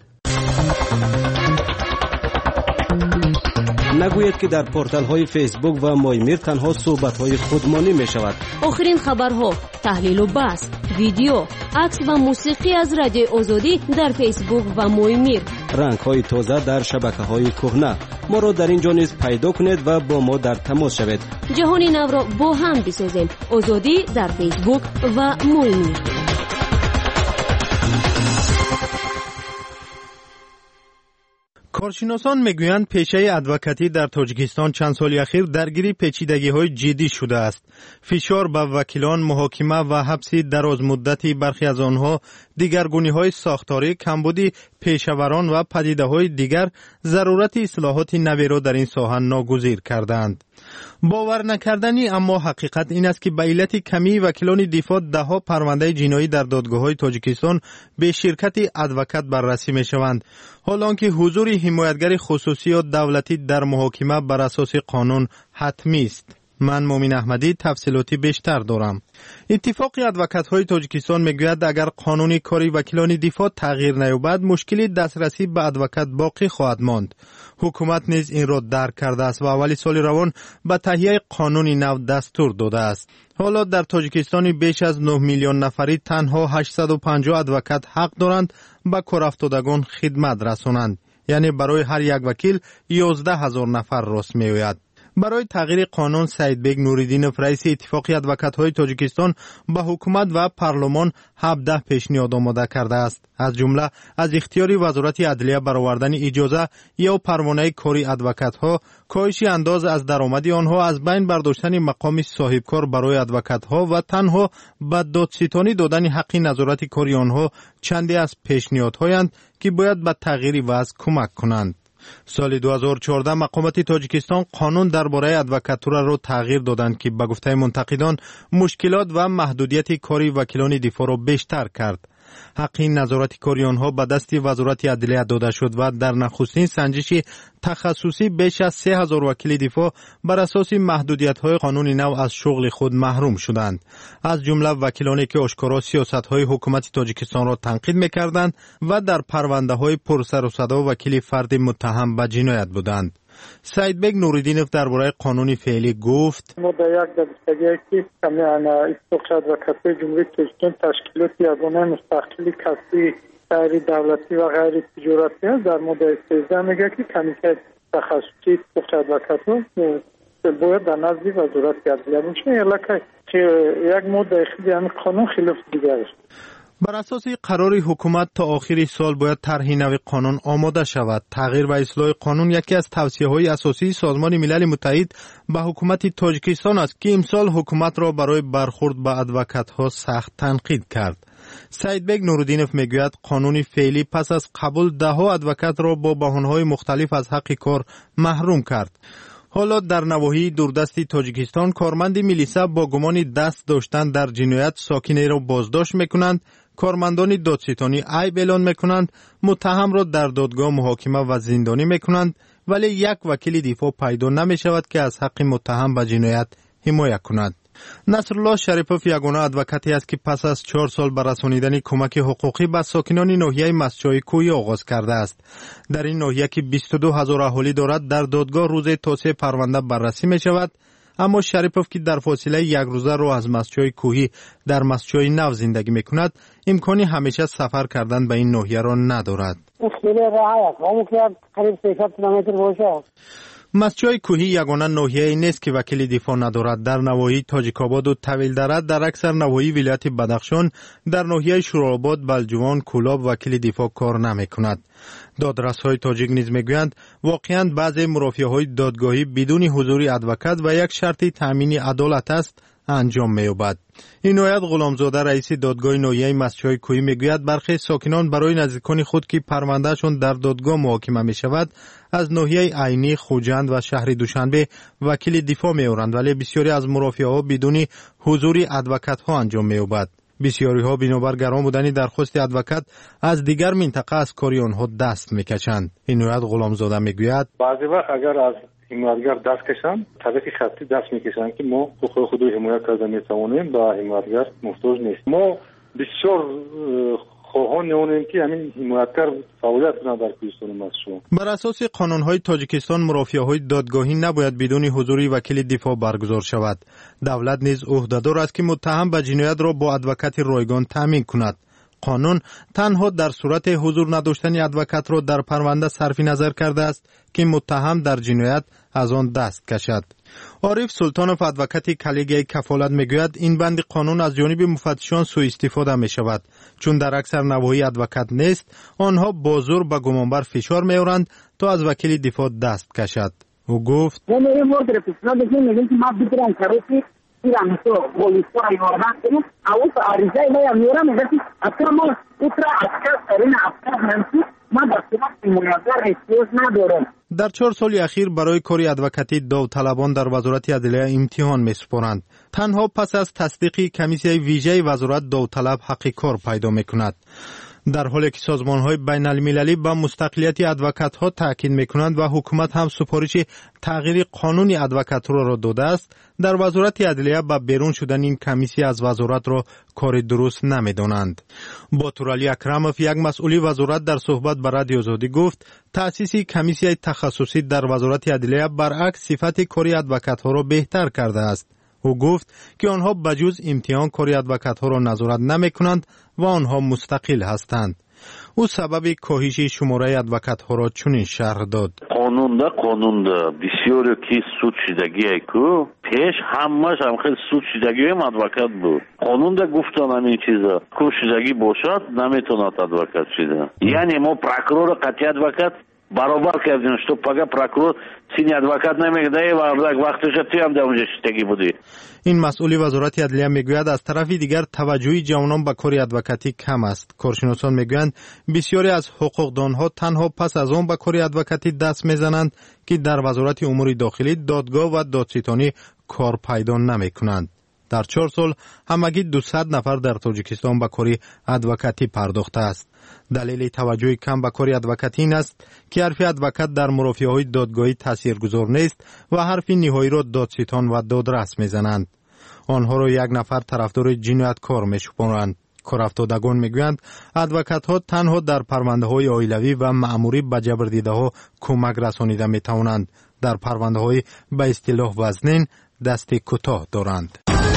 نگوید که در پورتال های فیسبوک و مایمیر تنها صحبت های خودمانی می شود. آخرین خبرها، تحلیل و بحث، ویدیو، عکس و موسیقی از رادیو آزادی در فیسبوک و مایمیر. رنگ های تازه در شبکه های کهنه. ما را در اینجا نیز پیدا کنید و با ما در تماس شوید. جهانی نو را با هم بسازیم. آزادی در فیسبوک و مایمیر. کارشناسان میگویند پیشه ادوکاتی در تاجیکستان چند سال اخیر درگیر پیچیدگی‌های جدی شده است. فشار به وکیلان، محاکمه و حبس دراز مدتی برخی از آنها، دیگرگونی‌های ساختاری، کمبودی پیشوران و پدیده‌های دیگر ضرورت اصلاحات نوی را در این ساحه ناگزیر کردند. باور نکردنی اما حقیقت این است که به علت کمی وکیلان دفاع ده‌ها پرونده جنایی در دادگاه‌های تاجیکستان به شرکت ادوکات بررسی می‌شوند، حالانکه حضور حمایتگر خصوصی یا دولتی در محاکمه بر اساس قانون حتمی است. من مومین احمدی تفصیلاتی بیشتر دارم. اتفاق ادوکات‌های تاجیکستان میگوید اگر قانون کاری وکیلان دفاع تغییر نیابد مشکلی دسترسی به ادوکات باقی خواهد ماند. حکومت نیز این را درک کرده است و اولی سال روان به تهیه قانون نو دستور داده است. حالا در تاجیکستان بیش از نه میلیون نفری تنها هشتصد و پنجاه ادوکات حق دارند به کارافتادگان خدمت رسانند، یعنی برای هر یک وکیل یازده هزار نفر راست میآید. برای تغییر قانون سعیدبگ نوریدینوف رئیس اتفاق ادوکات‌های تاجیکستان به حکومت و پارلمان هفده پیشنهاد آماده کرده است. از جمله از اختیار وزارت عدلیه برآوردن اجازه یا پروانه کاری ادوکات‌ها، کاهش انداز از درآمد آنها، از بین برداشتن مقام صاحبکار برای ادوکات‌ها و تنها به دادستانی دادن حق نظارت کاری آنها چندی از پیشنهادهایند که باید به تغییر وضع کمک کنند. سال دو هزار و چهارده مقامات تاجیکستان قانون درباره ادوکاتورا را تغییر دادند که به گفته منتقدان مشکلات و محدودیت کاری وکیلان دفاع را بیشتر کرد. حق نظارت کاری آنها به دست وزارت عدلیه داده شد و در نخستین سنجش تخصصی بیش از سه هزار وکیل دفاع بر اساس محدودیت‌های قانون نو از شغل خود محروم شدند. از جمله وکیلانی که آشکارا سیاست‌های حکومت تاجیکستان را تنقید می‌کردند و در پرونده‌های پرسر و صدا وکیل فرد متهم به جنایت بودند. سعیدبگ نوریدینوف درباره قانون فعلی گفت: ما در یک دبستگی که کمیان اتفاق ادوکات‌های جمهوری تاجیکستان تشکیلات یگانه مستقل کسبی غیر دولتی و غیر تجارتی است. در ماده سیزده میگه که کمیته تخصصی اتفاق ادوکات‌ها باید در نزد وزارت عدلیه باشه، البته که یک ماده خیلی قانون خلاف دیگر است. بر اساس قرار حکومت تا آخر سال باید طرح نو قانون آماده شود. تغییر و اصلاح قانون یکی از توصیه‌های اساسی سازمان ملل متحد به حکومت تاجیکستان است که امسال حکومت را برای برخورد به ادوکات‌ها سخت تنقید کرد. سعیدبگ نوریدینوف میگوید قانون فعلی پس از قبول ده‌ها ادوکات را با بهانه‌های مختلف از حق کار محروم کرد. حالا در نواحی دوردست تاجیکستان کارمند میلیسا با گمان دست داشتن در جنایت ساکنه را بازداشت میکنند، کارمندان دادستانی عیب اعلان میکنند، متهم را در دادگاه محاکمه و زندانی میکنند، ولی یک وکیل دفاع پیدا نمیشود که از حق متهم به جنایت حمایت کند. نصرالله شریفوف یگانه ادوکاتی است که پس از چهار سال به رسانیدن کمک حقوقی به ساکنان ناحیه مسجای کوهی آغاز کرده است. در این ناحیه که بیست و دو هزار اهالی دارد در دادگاه روز توسعه پرونده بررسی می شود، اما شریفوف که در فاصله یک روزه رو از مسجای کوهی در مسجای نو زندگی می کند امکانی همیشه سفر کردن به این ناحیه را ندارد. مسجای کوهی یگانه ناحیه‌ای نیست که وکیل دفاع ندارد. در نواحی تاجیک‌آباد و طویل دره، در اکثر نواحی ولایت بدخشان، در ناحیه شوراباد، بلجوان، کولاب وکیل دفاع کار نمی‌کند. دادرس‌های تاجیک نیز می‌گویند واقعاً بعضی مرافعه‌های دادگاهی بدون حضور ادوکات و یک شرط تامین عدالت است انجام می‌یابد. اینایت غلامزاده رئیس دادگاه ناحیه مسجای کوهی میگوید برخی ساکنان برای نزدیکان خود که پروندهشون در دادگاه محاکمه می شود از ناحیه عینی، خوجند و شهر دوشنبه وکیل دفاع می‌آورند، ولی بسیاری از مرافعه‌ها بدون حضور ادوکات ها انجام می‌یابد. بسیاری ها بنابر گران بودن درخواست ادوکات از دیگر منطقه از کاری آنها دست می‌کشند. اینایت غلامزاده میگوید بعضی وقت اگر از حمایتگر دست کشن طرف خطی دست میکشن که ما حقوق خود رو حمایت کرده میتوانیم با حمایتگر محتاج نیست. ما بسیار خواهان اونیم که همین حمایتگر فعالیت کنند در کوهستان مسجد. بر اساس قانون‌های تاجیکستان مرافعه‌های دادگاهی نباید بدون حضور وکیل دفاع برگزار شود. دولت نیز عهده‌دار است که متهم به جنایت را با ادوکات رایگان تامین کند. قانون تنها در صورت حضور نداشتن ادوکات را در پرونده صرف نظر کرده است که متهم در جنایت از آن دست کشد. عارف سلطانوف ادوکات کلیگه کفالت میگوید این بند قانون از جانب مفتشان سوء استفاده می شود، چون در اکثر نواحی ادوکات نیست. آنها با زور به گمانبر فشار میآورند تا از وکیل دفاع دست کشد. او گفت Tirano bolistore importante, a uso a risai lei a mira me vedi attramo utra aska sarina afta nanti ma dasma simulador resios ندارم. در چهار سال اخیر برای کاری ادوکاتی داوطلبان در وزارت عدلیه امتحان می‌سپارند. تنها پس از تصدیق کمیسیای ویژه وزارت داوطلب حق کار پیدا می‌کند. در حالی که سازمان‌های بین‌المللی به مستقلیت ادوکات‌ها تاکید می‌کنند و حکومت هم سفارش تغییر قانون ادوکاتورا را داده است، در وزارت عدلیه به بیرون شدن این کمیسی از وزارت را کار درست نمی‌دانند. باتورعلی اکرموف، یک مسئول وزارت، در صحبت با رادیو آزادی گفت تأسیس کمیسی تخصصی در وزارت عدلیه برعکس صفت کار ادوکات‌ها را بهتر کرده است. او گفت که آنها بجز امتحان کار ادوکات‌ها را نظارت نمی‌کنند و آنها مستقل هستند. او سبب کاهش شماره ادوکات‌ها را چنین شرح داد: قانوندا قانوندا بسیاری که سود شدگی کو پیش همش هم خیلی سود شدگی هم ادوکات بود. قانوندا گفتن همین چیزا کو شدگی باشد نمیتوند ادوکات شده. یعنی ما پروکورور قطعی ادوکات برابر کردیم، що пока прокурор синий адвокат نمیگه و وقتش تو هم در اونجا شدگی بودی. این مسئول وزارت عدلیه میگوید از طرف دیگر توجه جوانان به کار ادوکاتی کم است. کارشناسان میگویند بسیاری از حقوقدانها تنها پس از آن به کار ادوکاتی دست میزنند که در وزارت امور داخلی، دادگاه و دادستانی کار پیدا نمیکنند. در چهار سال همگی دویست نفر در تاجیکستان به کار ادوکاتی پرداخته است. دلیل توجه کم به کار ادوکاتی این است که حرف ادوکات در مرافعه‌های دادگاهی تاثیرگذار نیست و حرف نهایی را دادستان و دادرس میزنند. آنها را یک نفر طرفدار جنایتکار میشمارند. کارافتادگان میگویند ادوکات‌ها تنها در پرونده‌های عائلوی و مأموری به جبردیده‌ها کمک رسانیده میتوانند. در پرونده‌های به اصطلاح وزنین دست کوتاه دارند.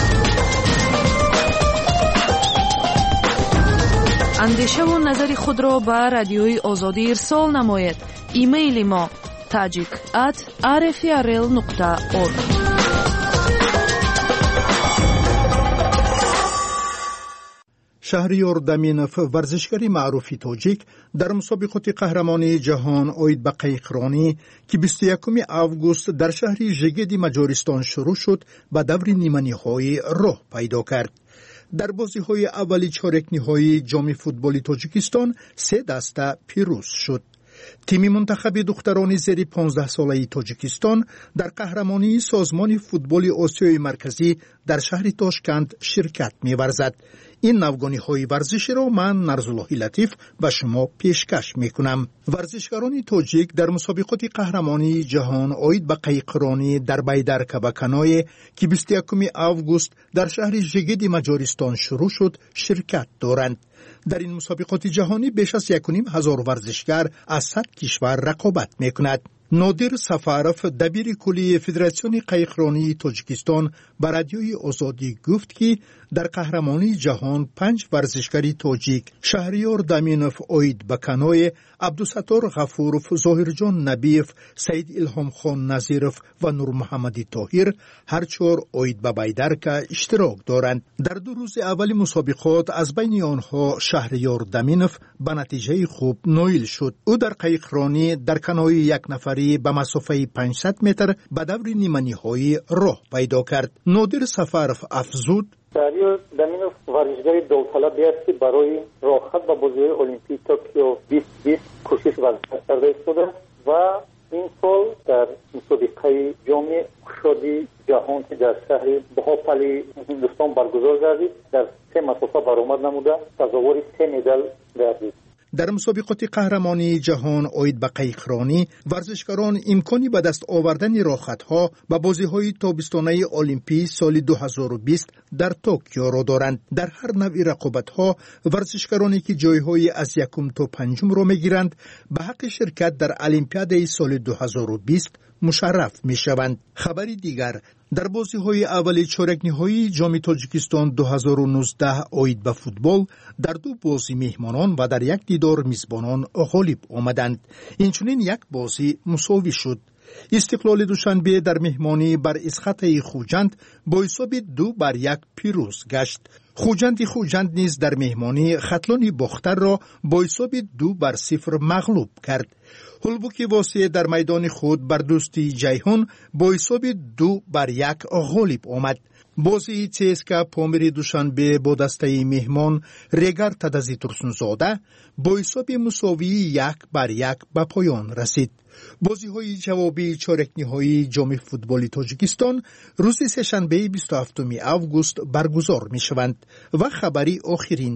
اندیشه و نظر خود را به رادیوی آزادی ارسال نماید. ایمیل ما tajik at r f r l نقطه org. شهریار دامینوف، ورزشکاری معروفی تاجیک، در مسابقات قهرمانی جهان اوید به قیقرانی که بیست و یکم آگوست در شهر ژگدی مجارستان شروع شد، به دور نیمه‌نهایی راه پیدا کرد. در بازی‌های اولی چهارک نهایی جام فوتبال تاجیکستان سه دسته پیروز شد. تیم منتخب دختران زیر پانزده ساله تاجیکستان در قهرمانی سازمان فوتبال آسیای مرکزی در شهر تاشکند شرکت می‌ورزد. این نوگانی‌های ورزشی را من نرزالله لطیف به شما پیشکش می‌کنم. ورزشکاران تاجیک در مسابقات قهرمانی جهان اوید به قیقرانی در بیدر کبکنای که بیست و یکم آگوست در شهر ژگدی مجارستان شروع شد شرکت دارند. در این مسابقات جهانی بیش از یک و نیم هزار ورزشکار از صد کشور رقابت می‌کند. نادر سفارف، دبیر کلی فدراسیون قیقرانی تاجیکستان، به رادیوی آزادی گفت که در قهرمانی جهان پنج ورزشکاری تاجیک، شهریار دامینوف اوید به کنوی، عبدالستار غفورف، ظاهرجان نبیف، سید الهام خان نظیرف و نور محمدی طاهر هر چهار اوید به بیدرک اشتراک دارند. در دو روز اول مسابقات از بین آنها شهریار دامینوف به نتیجه خوب نایل شد. او در قیقرانی در کنوی یک نفری به مسافه پانصد متر به دور نیمه‌نهایی راه پیدا کرد. نادر سفارف افزود: شهریار دامینوف ورزشکار داوطلب است که برای راه به بازی‌های المپیک توکیو بیست بیست کوشش ورزش کرده است و این سال در مسابقه جام گشادی جهان که در شهر بهاپلی هندوستان برگزار گردید در سه مسافه برآمد نموده سزاوار سه مدال گردید. در مسابقات قهرمانی جهان اوید به قیقرانی ورزشکاران امکانی به دست آوردن راحت‌ها به بازی‌های تابستانه المپی سال دو هزار و بیست در توکیو را دارند. در هر نوع رقابت‌ها ورزشکارانی که جای‌های از یکم تا پنجم را می‌گیرند به حق شرکت در المپیاد سال دو هزار و بیست مشرف می‌شوند. خبری دیگر، در بازی‌های اولی چهارک نهایی جام تاجیکستان دو هزار و نوزده اوید به فوتبال در دو بازی میهمانان و در یک دیدار میزبانان غالب آمدند. اینچنین یک بازی مساوی شد. استقلال دوشنبه در مهمانی بر اسخط خوجند با حساب دو بر یک پیروز گشت. خوجند خوجند نیز در مهمانی ختلان باختر را با حساب دو بر صفر مغلوب کرد. هلبوک واسه در میدان خود بر دوستی جیهون با حساب دو بر یک غالب آمد. بازی چسکا پامری دوشنبه با دسته مهمان ریگر تدزی ترسونزاده با حساب مساوی یک بر یک به پایان رسید. بازی های جوابی چهارک نهایی جام فوتبال تاجیکستان روز سه‌شنبه بیست و هفتم آگوست برگزار می شوند. و خبری آخرین،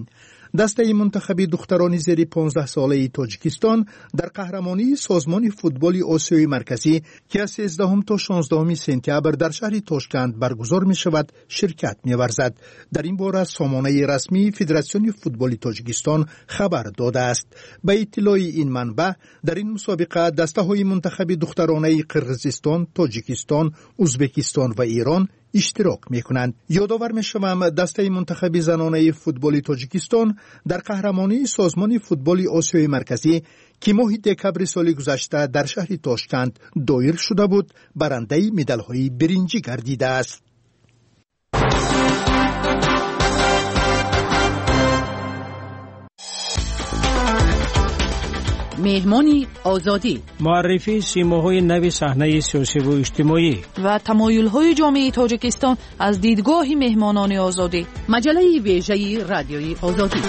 دسته منتخب دختران زیر پانزده ساله تاجیکستان در قهرمانی سازمان فوتبال آسیای مرکزی که از سیزدهم تا شانزدهم سپتامبر در شهر تاشکند برگزار می شود شرکت می ورزد. در این باره سامانه رسمی فدراسیون فوتبال تاجیکستان خبر داده است. به اطلاع این منبع در این مسابقه دسته های منتخب دخترانه قرقیزستان، تاجیکستان، ازبکستان و ایران اشتراک می کنند. یادآور می شوم دسته منتخب زنانه فوتبال تاجیکستان در قهرمانی سازمان فوتبال آسیای مرکزی که ماه دکبر سال گذشته در شهر تاشکند دایر شده بود برنده مدال های برنجی گردیده است. مهمانی آزادی، معرفی سیماهای نو صحنه سیاسی و اجتماعی و تمایل‌های جامعه تاجیکستان از دیدگاه مهمانان آزادی. مجله ویژه رادیوی آزادی.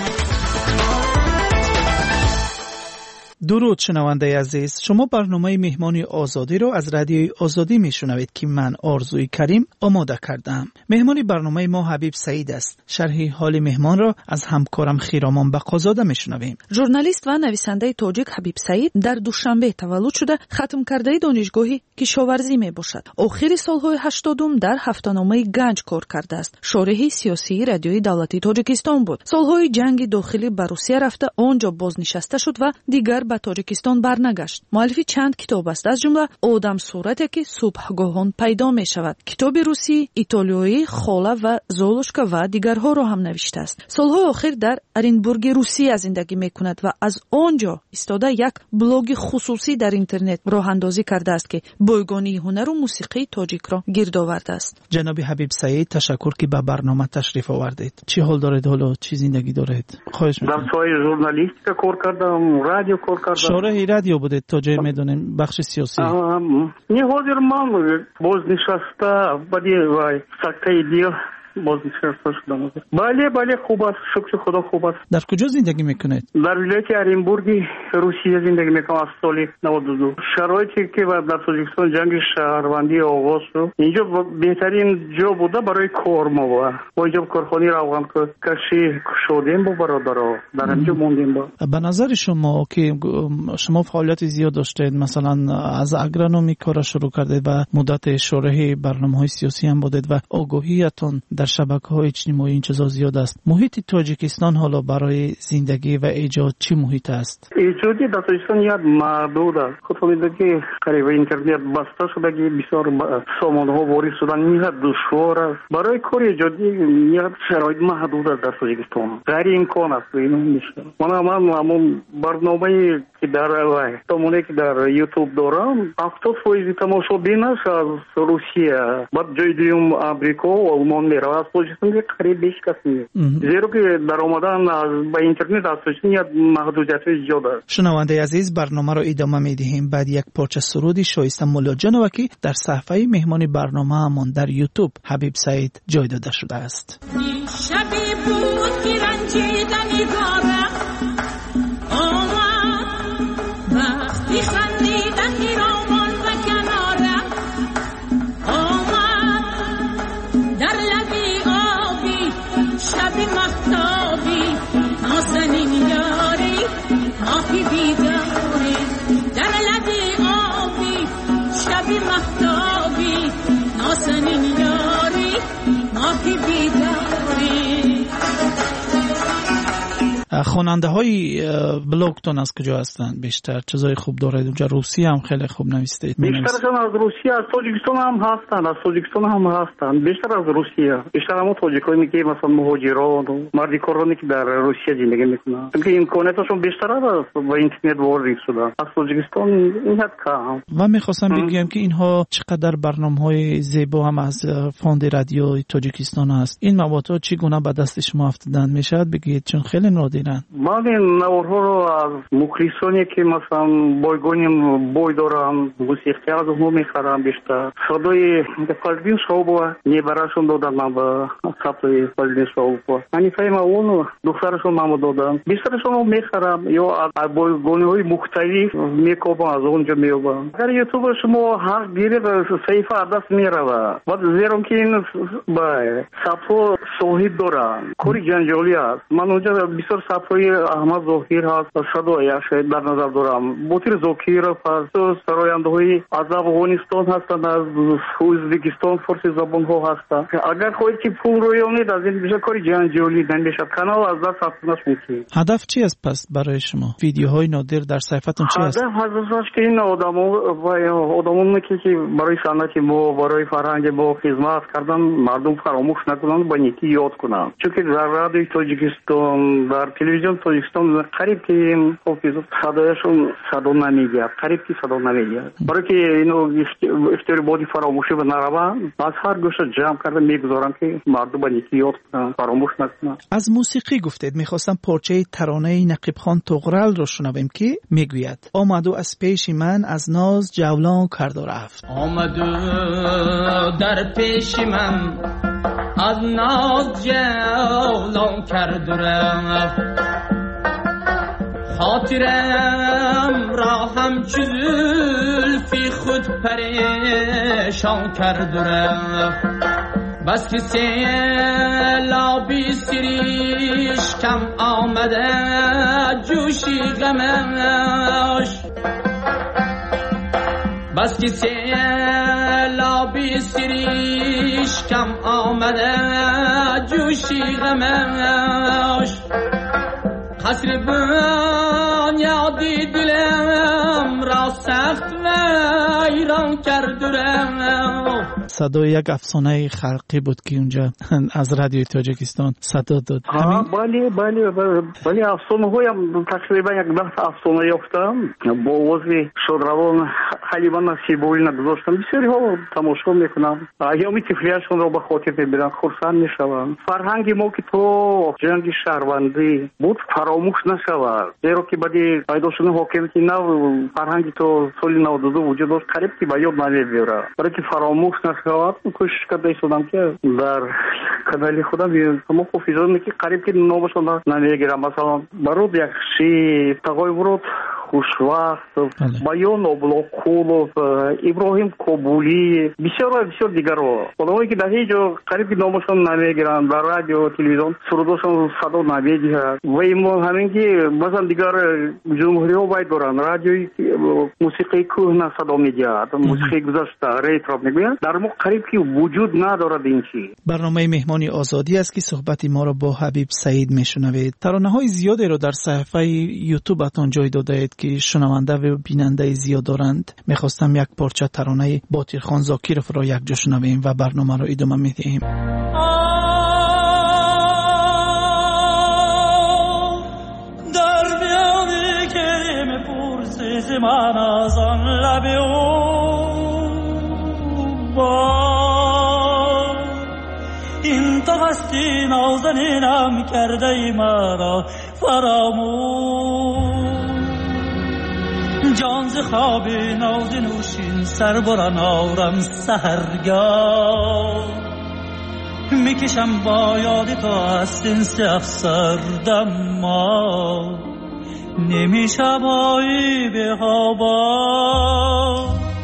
درود شنونده عزیز، شما برنامه مهمانی آزادی را از رادیوی آزادی میشنوید که من آرزوی کریم آماده کردم. مهمانی برنامه ما حبیب سعید است. شرح حال مهمان را از همکارم خیرامان بقازاده میشنویم. ژورنالیست و نویسنده تاجیک حبیب سعید در دوشنبه تولد شده ختم کرده دانشگاهی کشاورزی میباشد. آخر سالهای هشتادم در هفته‌نامه گنج کار کرده است. شارح سیاسی رادیوی دولتی تاجیکستان بود. سالهای جنگ داخلی به روسیه رفته آنجا بازنشسته شد و دیگر به تاجیکستان برنگشت. مؤلف چند کتاب است، از جمله آدم صورتی که صبحگاهان پیدا می شود، کتاب روسی، ایتالیایی، خاله و زولوشکا و دیگرها را هم نوشته است. سالهای آخر در ارینبورگ روسیه زندگی می کند و از آنجا ایستاده یک بلاگ خصوصی در اینترنت راه اندازی کرده است که بایگانی هنر و موسیقی تاجیک را گرد آورده است. جناب حبیب سعید، تشکر که به برنامه تشریف آوردید. چی حال دارید؟ حالا چی زندگی دارید؟ خواهش می‌کنم. در سایه ژورنالیستیک کار کردم، رادیو کار کردم. شارح رادیو بودید تا جای میدونیم بخش سیاسی. نه حاضر من بازنشسته بدی وای سکته دیگه بازنشسته شدم. بله بله خوب است، شکر خدا خوب است. در کجا زندگی میکنید؟ در ولایت ارینبورگ روسیه زندگی میکنم از سال نود و دو. شرایطی که در تاجیکستان جنگ شهروندی آغاز شد، اینجا بهترین جا بوده برای کار ما بود. ما اینجا کارخانه روان کشی شدیم با برادرها، در اینجا موندیم با. به نظر شما که شما فعالیت زیاد داشتید، مثلا از اگرونومی کار شروع کردید و مدت شارح برنامه‌های سیاسی هم بودید و آگاهیتون در شبکه‌های اجتماعی این چیزا زیاد است. محیط تاجیکستان حالا برای زندگی و ایجاد چی محیط است؟ ایجادی در تاجیکستان یاد محدود است. خودتون که قریب اینترنت بسته شده که بسیار سامانه‌ها وارد شدن میاد دشوار است. برای کار ایجادی یاد شرایط محدود است در تاجیکستان. غیر امکان است اینو میشه. من من همون برنامه‌ای که در تمونه که در یوتیوب دارم هفتاد درصد تماشابین است از روسیه، بعد جای دیگه آمریکا و آلمان میره. از تاجیکستان قریب بیش کسی نیست. زیرا که در آمدن از با اینترنت از تاجیکستان محدودیت زیاد است. شنونده عزیز، برنامه رو ادامه میدهیم. بعد یک پارچه سرودی شایسته مولا جانوکی در صفحه مهمانی برنامه همون در یوتیوب حبیب سعید جای داده شده است. شبی بود که رنجیدنی دارم آمد وقتی خندیدن پیرامان و کنارم آمد در لبی آبی شبی مهتابی نازنین یاری ماهی بیداری در لبی آبی شبی مهتابی نازنین یاری ماهی بیداری. خواننده های بلاگتون از کجا هستند؟ بیشتر چیزای خوب دارید اونجا؟ روسیه هم خیلی خوب نویسید. بیشترشون از روسیه، از تاجیکستان هم هستند، از تاجیکستان هم هستند. بیشتر از روسیه. بیشتر هم تاجیکایی که مثلا مهاجران و مردی کارانی که در روسیه زندگی میکنن. چون امکاناتشون بیشتر است با اینترنت وارد شدن. از تاجیکستان این حد کم. و میخواستم بگم که اینها چقدر برنامه‌های زیبا هم از فوند رادیو تاجیکستان هست. این مواد چگونه به دست شما افتادن میشد بگید؟ چون خیلی نادر میکنن؟ من این نوارها رو از مخلصانی که مثلا بایگانیم بای دارم موسیقی از اونها میخرم بیشتر. صدای قلبین شعب نیبراشون دادم من با صفای قلبین شعب. من فهم اون دخترشون من دادم. بیشترشون رو میخرم یا از بایگانی های مختلف میکوبم از اونجا میوبم. اگر یوتیوب شما حق گیرید صحیفه دست میره و زیرا که این با صفا صاحب دارم کاری جنجالی است. من اونجا بسیار صفای احمد ظاهر هست صدایش در نظر دارم. بطیر زاکیر پس سراینده های از افغانستان هستند از ازبکستان فارسی زبان ها هستند. اگر خواهید که پول رویانید از این بسیار کاری جنجالی نمیشد. کانال از دست رفتنش ممکن. هدف چی است پس برای شما؟ ویدیوهای نادر در صفحتون چی است؟ هدف هست که این آدمون که برای صنعت ما برای فرهنگ ما خدمت کردن مردم فراموش نکنن با نیکی یاد کنن. چون که در رادیوی تاجیکستان در تلویزیون تاجیکستان قریب که حافظ صدایشون صدا نمیگیرد. قریب که صدا نمیگیرد. برای که اینو افتاری بادی فراموشی به نروا از هر گوشه جمع کرده میگذارن که مردم با نیکی یاد کنن فراموش نکنن. از موسیقی گفتید. میخواستم پارچه ترانه نقیب خان طغرل رو شنویم که میگوید آمدو از پیش من از ناز جولان کرد و رفت. آمدو در پیش من از ناز جولان کرد و رفت. خاطرم را همچو زلفی خود پریشان کرد و رفت. بس که سیلابی سریش کم آمده جوشی غمش. بس که سیلابی سریش کم آمده جوشی غمش. قصر بنیادی دلم را سخت ویران کرد و رفت. صدای یک افسانه خلقی بود که اونجا از رادیوی تاجیکستان صدا داد. ها بله بله بله افسانه هایم تقریبا یک ده افسانه یافتم با آواز شادروان خلیبا نصیبوی نگذاشتم. بسیاری ها تماشا میکنم. ایام طفلیشون رو به خاطر میبرن خرسند میشوند. فرهنگ ما که تو جنگ شهروندی بود فراموش نشود. زیرا که بعدی پیدا شدن حاکمیتی نو فرهنگ تو سال نود و دو وجود داشت قریب که به یاد نمیبره. برای که فراموش نشود کوشش کرده شدم که در کانال خودم تمام حافظان که قریب که نامشون نمیگیرم. مثلا برود یک شی تقای ورود خوشوقت بیان ابلاقولов ابراهیم کابولی بسیار بسیار دیگر رو آدمایی که در هیچ جا قریب که نامشون نمیگیرن در رادیو تلویزیون سرودشون صدا نمیگیرد و این همین که مثلا دیگر جمهوری ها باید دارن رادیوی موسیقی کهنه صدا میگیرد موسیقی گذشته ریترو میگویند در ما قریب که وجود ندارد این چی. برنامه مهمانی آزادی است که صحبتی ما را با حبیب سعید میشنوید. ترانه های زیادی رو در صفحه یوتیوبتون جای داده اید که شنونده و بیننده زیاد دارند. میخواستم یک پارچه ترانه باطیر خان زاکیرف را یک جا شنویم و برنامه را ادامه میدهیم. در میانی که میپرسی ز من از آن لب او با این تو هستی نازنینم کرده ای مرا فراموش جان ز خواب ناز نوشین سر بران آرم سحرگاه میکشم با یاد تو از سنس افسردم ما نمیشم آیی به خوابا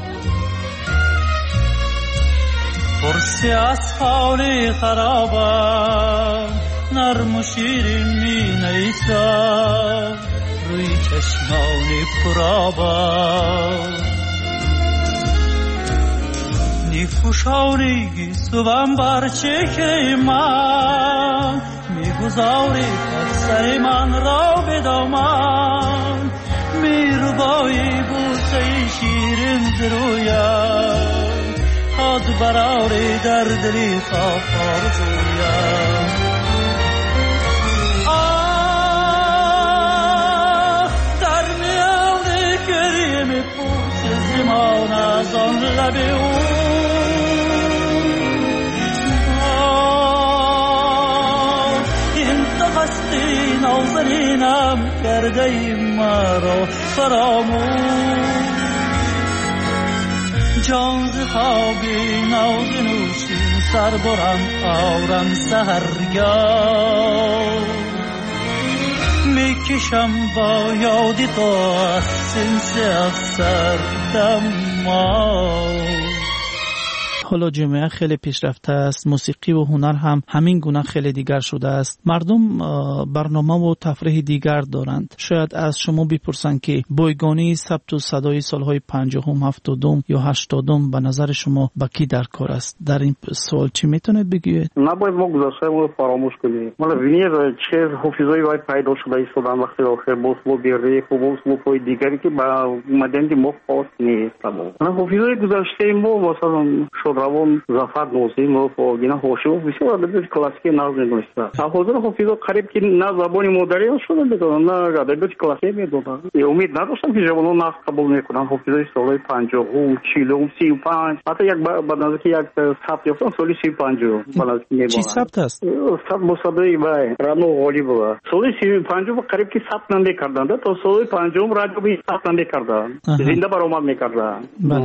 پرسی از حالی خرابم نرم و شیرین می نیسم روی چشمانی پرابم نیفوشانی گیسوم بر چکه من میگذاری سر من را به دامن میروبایی بوسه شیرین زرویم خود براری در دلی صاف آرزویم آه در میان کریم پوچ زمان از آن لب او آه این تو هستی نازنینم کرده ای مرا فراموش جان ز خوابی نازنوشین سر برم آورم سحرگاه میکشم با یادی تو از سنس افسر دماغ. حالا جامعه خیلی پیشرفته است، موسیقی و هنر هم همین گونه خیلی دیگر شده است. مردم برنامه و تفریح دیگر دارند. شاید از شما بپرسند که بایگانی ثبت و صدای سالهای پنجاهم، هفتادم یا هشتادم به نظر شما با کی در کار است؟ در این سوال چی میتونید بگید؟ نباید ما گذشته رو فراموش کنیم. مالا وینیر چه حافظه‌ای باید پیدا شده ایستادن وقتی آخر با اسلوب ریخ و با اسلوب‌های دیگری که با مدنی ما خاص نیست. حافظه‌های گذشته ما مثلا روان زفر نوزیم و فاگینا هوشو بسیار ادبیات کلاسیک ناز می‌دونست. حاضر حافظ قریب که نه زبان مادری شده می‌دونن نه ادبیات کلاسیک می‌دونن. امید نداشتم که جوانان ناز قبول می‌کنن. حافظ سال پنجاه، چهل، سی و پنج حتی یک بعد که یک ثبت یافتن سال سی و پنج بالا می‌برن. چی ثبت است؟ ثبت مصادره با رانو غالی بود. سال سی و پنج قریب که ثبت نمی‌کردند تا سال پنجم رادیو به ثبت نمی‌کردند. زنده برآمد می‌کردند.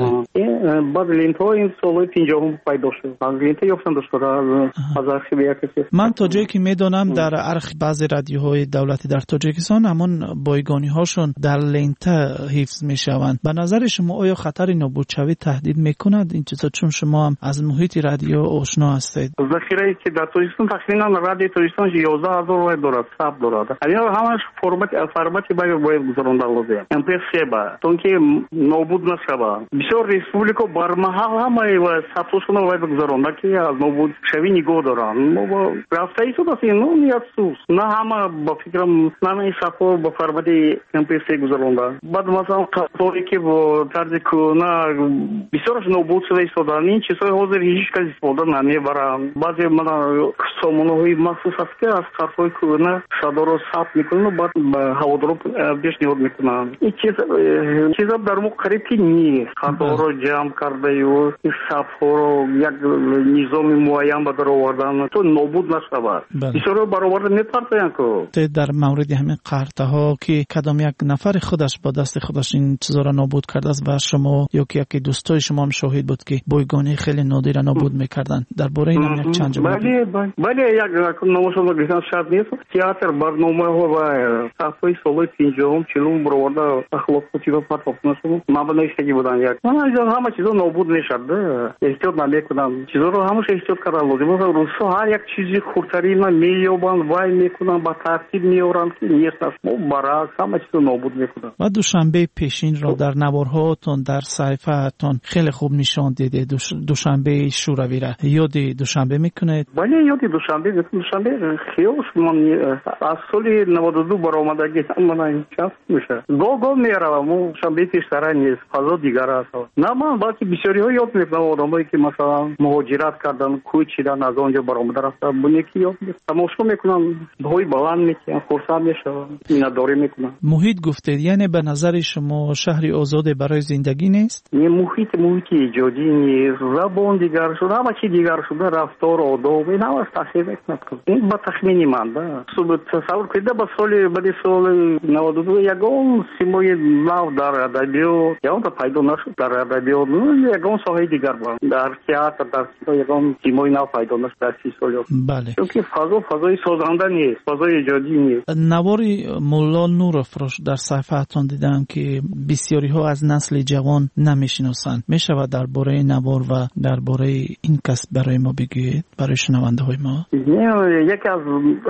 بله. بعد لینتو این سال پنجاهم پیدا شد. از لینت یافتن داشته از ارشیو کسی. من تا جایی که میدونم در ارخ بعضی رادیوهای دولتی در تاجیکستان همون بایگانی هاشون در لینت حفظ میشوند. به نظر شما آیا خطر نابودشوی تهدید میکند این چیزا، چون شما هم از محیط رادیو آشنا هستید؟ ذخیره که در تاجیکستان تقریبا رادیو تاجیکستان یازده هزار وای دارد، ثبت دارد. اینا همش فرمت فرمتی باید باید گذراندن لازم. ام پی سه با چون که نابود نشود. بسیار ریسپوبلیکا برمحل همه و ثبتشون رو باید گذراندن که از نابود شوی نگاه دارن. ما با رفته ای شده است نه نیت سوز نه همه با فکرم نه این صفحه با فرمتی ام پی سه گذراندن. بعد مثلا قطاری که با طرز کرونا بسیارش نابود شده ایستادن. این چیزهای حاضر هیچ کسی استفاده نمیبرن. بعضی من سامانه‌های مخصوص است که از قطعای کرونا صدا رو ثبت میکنن و بعد به هوادارا پیشنهاد میکنن. این چیز چیزا در ما قریب که نیست. قطعا رو جمع کرده و صفحه رو یک نظام معین به در آوردن تو نابود نشود. بسیار برآورده نمی‌پردازن که در مورد همین قرطه ها که کدام یک نفر خودش با دست خودش این چیزا را نابود کرده است و شما یا که یکی دوستای شما هم شاهد بود که بایگانی خیلی نادر نابود میکردن. درباره این هم یک چند جمله. بله بله یک نمایشنامه گفتن شرط نیست. تئاتر برنامه ها و صفحه سال پنجاهم چهلم برآورده اخلاقی و پاتوفنا شد. مبنای شگی بودن یک. من همه چیزا نابود نشده. احتیاط نمیکنم. چیزا رو همش احتیاط کردن لازم است. روسا هر یک چیزی خورتری من مییابن وای میکنن با ترتیب میورن که نیست است. ما برعکس همه چیزا نابود میکنن. و دوشنبه پیشین را در نوارهاتون در صحیفه‌تون خیلی خوب نشان دیده. دوش... دوشنبه شوروی را یاد دوشنبه میکنید؟ بله یاد دوشنبه دوشنبه خیلی من از سال نود و دو برآمدگی من این چند میشه. گو گو میرم. مو شنبه پیشتر نیست. فضا دیگر است. نه من باقی بسیاری ها یاد میکنم آدمایی که مثلا مهاجرت کردن کوچ چیدن از آنجا برآمده رفتن بونیکی یاد تماشا میکنن بهای بلند میکنن خرسند میشن مینداری میکنن. محیط گفتید یعنی به نظر شما شهری آزاد برای زندگی نیست؟ این محیط محیط ایجادی نیست. زبان دیگر شده همه چی دیگر شده رفتار آداب این هم از تحصیل نکنه. این با تخمینی من ده تصور کنید با سال بعد سال نود و دو یگان سیمای نو در ادبیات یا اون پیدا نشد در ادبیات یگان ساحه دیگر بود در تئاتر در یگان سیمای نو پیدا نشد در سی سال. بله. چون که فضا فضای سازنده نیست فضای ایجادی نیست. نواری مولا نورافروش در صفحه‌تون دیدم که بسیاری ها از نسل جوان نمیشناسند. میشود درباره نوار و درباره این کس برای ما بگید برای شنونده های ما؟ یکی از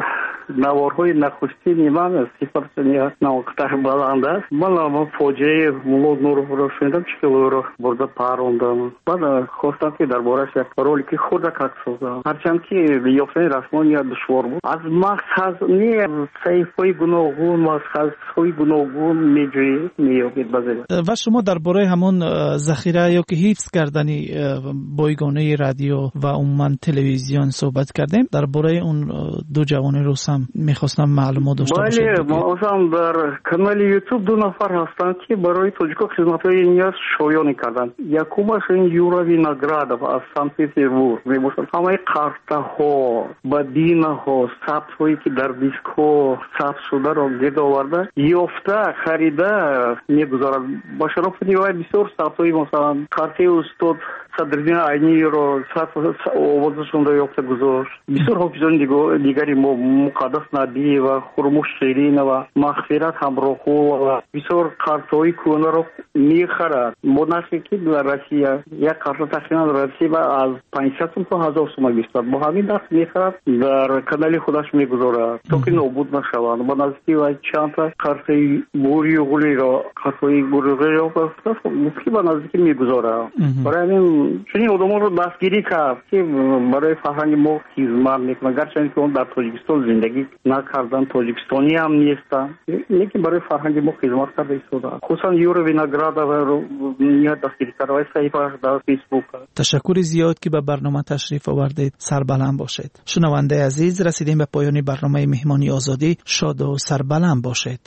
نوارهای نخستین من صفت نیست نوکتر بلند است. من فوجه مولا نورافروش شنیدم چکه رو برده پروندم. بعد خواستم که درباره‌اش یک رولی که خود کات سازم. هرچند که یافتن رسمانی دشوار بود. از مقصد نه صحیفه گوناگون مقصدهای گوناگون میجوید میابید بازه. و شما درباره همون ذخیره یا که حفظ کردنی بایگانه رادیو و عموما تلویزیون صحبت کردیم. درباره اون دو جوان روس هم هم میخواستم معلومات داشته باشم. بله، مثلا در کانال یوتیوب دو نفر هستند که برای توجیکا خدمت‌های نیاز شایان کردند. یکمش این یورا وینоградов از سنت پترزبورگ میباشد. همه کارت‌ها، بدینه‌ها، ثبت‌هایی که در دیسک‌ها ثبت شده را گرد آورده، یافته، خریده میگذارد. با شرافت نیای بسیار ثبت‌های مثلا کارت استاد صدرالدین عینی را ثبت آوازشون را یافته گذاشت. بسیار حافظان دیگری ما مقدس نبی و خرموش شیرین و مغفرت همراهو و بسیار کارت‌های کهنه را میخرد. با نرخی که در روسیه یک کارت تقریبا در روسیه از پانصد تا هزار سوم میشود. با همین نرخ میخرد در کانال خودش میگذارد تا که نابود نشوند. با نزدیکی و چند تا کارت بوری و گلی را کارت‌های گروهی را گفتی با نزدیکی میگذارد. برای همین چنین آدما رو دستگیری کرد که برای فرهنگ ما خدمت میکنند. گرچه که اون در تاجیکستان زندگی نکردن، تاجیکستانی هم نیستن، لیکن برای فرهنگ ما خدمت کرده ایستادن. خصوصا یورا وینоградов رو نیت دستگیری کرده و صحیفه‌اش در فیسبوک. تشکر زیاد که به برنامه تشریف آوردید. سربلند باشید. شنونده عزیز، رسیدیم به پایان برنامه مهمانی آزادی. شاد و سربلند باشید.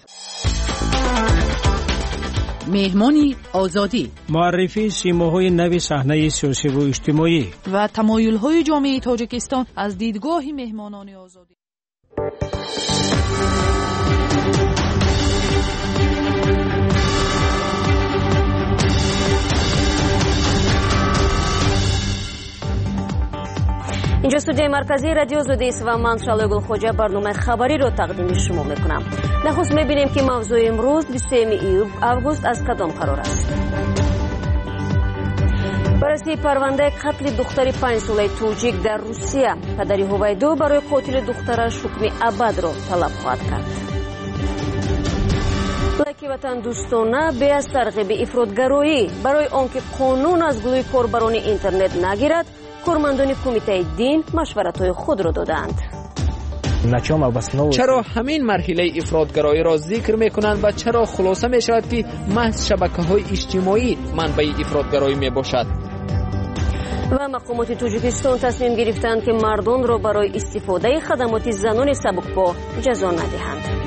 مهمانی آزادی، معرفی سیماهای نو صحنه سیاسی و اجتماعی و تمایل‌های جامعه تاجیکستان از دیدگاه مهمانان آزادی. اینجا استودیوی مرکزی رادیو آزادی است و من شالوی گلخوجه برنامه خبری رو تقدیم شما میکنم. نخست میبینیم که موضوع امروز بیست و سوم آگوست از کدام قرار است. بررسی پرونده قتل دختر پنج ساله توجیک در روسیه. پدر هویدو برای قاتل دخترش حکم ابد را طلب خواهد کرد. لایک وطن دوستانه به از ترغیب افراطگرایی برای آنکه قانون از گلوی کاربران اینترنت نگیرد، کارمندان کمیته دین مشورت‌های خود را دادند. چرا همین مرحله افراطگرایی را ذکر میکنند و چرا خلاصه می شود که محض شبکه‌های اجتماعی منبع افراطگرایی می باشد؟ و مقامات تاجیکستان تصمیم گرفتند که مردان را برای استفاده خدمات زنان سبکپا جزا ندهند.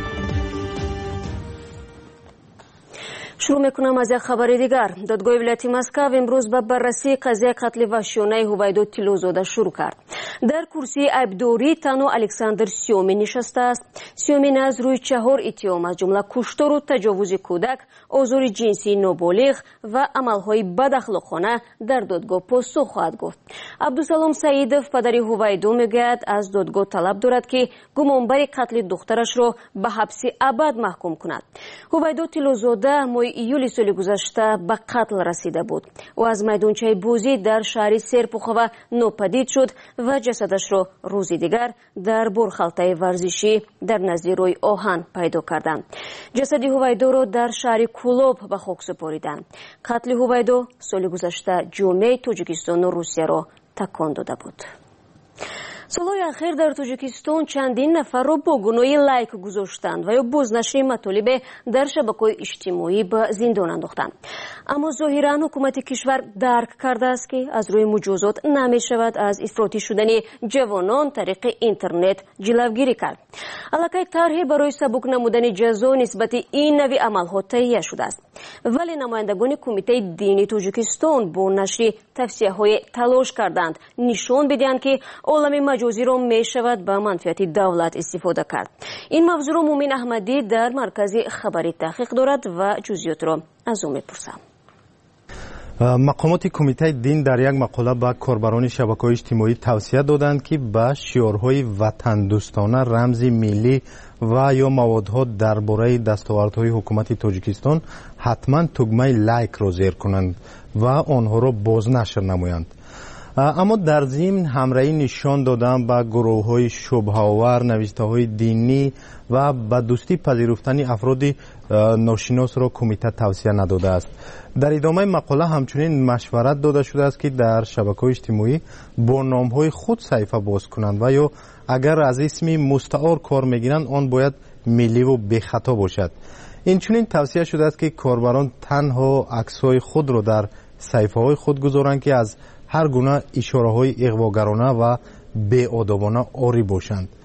شروع میکنم از یک خبر دیگر. دادگاه ولایت مسکو امروز به بررسی قضیه قتل وحشیانه هویدو تیلوزاده شروع کرد. در کرسی عیبداری تنها الکساندر سیومین نشسته است. سیومین از روی چهار اتهام از جمله کشتار و تجاوز کودک، آزار جنسی نابالغ و عملهای بداخلاقانه در دادگاه پاسخ خواهد گفت. عبدالسلام سعیدов پدر هویدو میگوید از دادگاه طلب دارد که گمانبر قتل دخترش را به حبس ابد محکوم کند. هویدو تیلوزاده ماه ایول سال گذشته به قتل رسیده بود. او از میدانچه بازی در شهر سرپوخوه ناپدید شد و جسدش را روزی دیگر در برخالطه ورزشی در نزدیک روی آهن پیدا کردند. جسد هویدو را در شهر کولوب به خاک سپاریدند. قتل هویدو سال گذشته جامعه تاجیکستان و روسیه را تکان داده بود. سالهای اخیر در تاجیکستان چندین نفر را با گناه لایک گذاشتند و یا بازنشر مطالب در شبکه‌های اجتماعی به زندان انداختند. اما ظاهراً حکومت کشور درک کرده است که از روی مجازات نمی شود از افراطی شدن جوانان طریق اینترنت جلوگیری کرد. البته طرحی برای سبک نمودن جزا نسبت این نوع عملها تهیه شده است. ولی نمایندگان کمیته دینی تاجیکستان با نشر توصیه‌های تلاش کردند نشان بدهند که عالم مجازی را می شود به منفعت دولت استفاده کرد. این موضوع را مومن احمدی در مرکز خبری تحقیق دارد و جزئیات را از او میپرسم. مقامات کمیته دین در یک مقاله به کاربران شبکه‌های اجتماعی توصیه دادند که به شعارهای وطن دوستانه، رمز ملی و یا موادها درباره دستاوردهای حکومت تاجیکستان حتما تگمه لایک را زیر کنند و آنها را بازنشر نمایند. اما در ضمن همراهی نشان دادن به گروه های شبهه آور، نوشته های دینی و به دوستی پذیرفتن افراد ناشناس را کمیته توصیه نداده است. در ادامه مقاله همچنین مشورت داده شده است که در شبکه‌های اجتماعی با نام های خود صفحه باز کنند و یا اگر از اسم مستعار کار میگیرند آن باید ملی و بی خطا باشد. این چنین توصیه شده است که کاربران تنها عکس‌های خود را در صفحه‌های خود گذارند که از هر گونه اشاره‌های اغواگرانه و بی‌آدابانه آری باشند.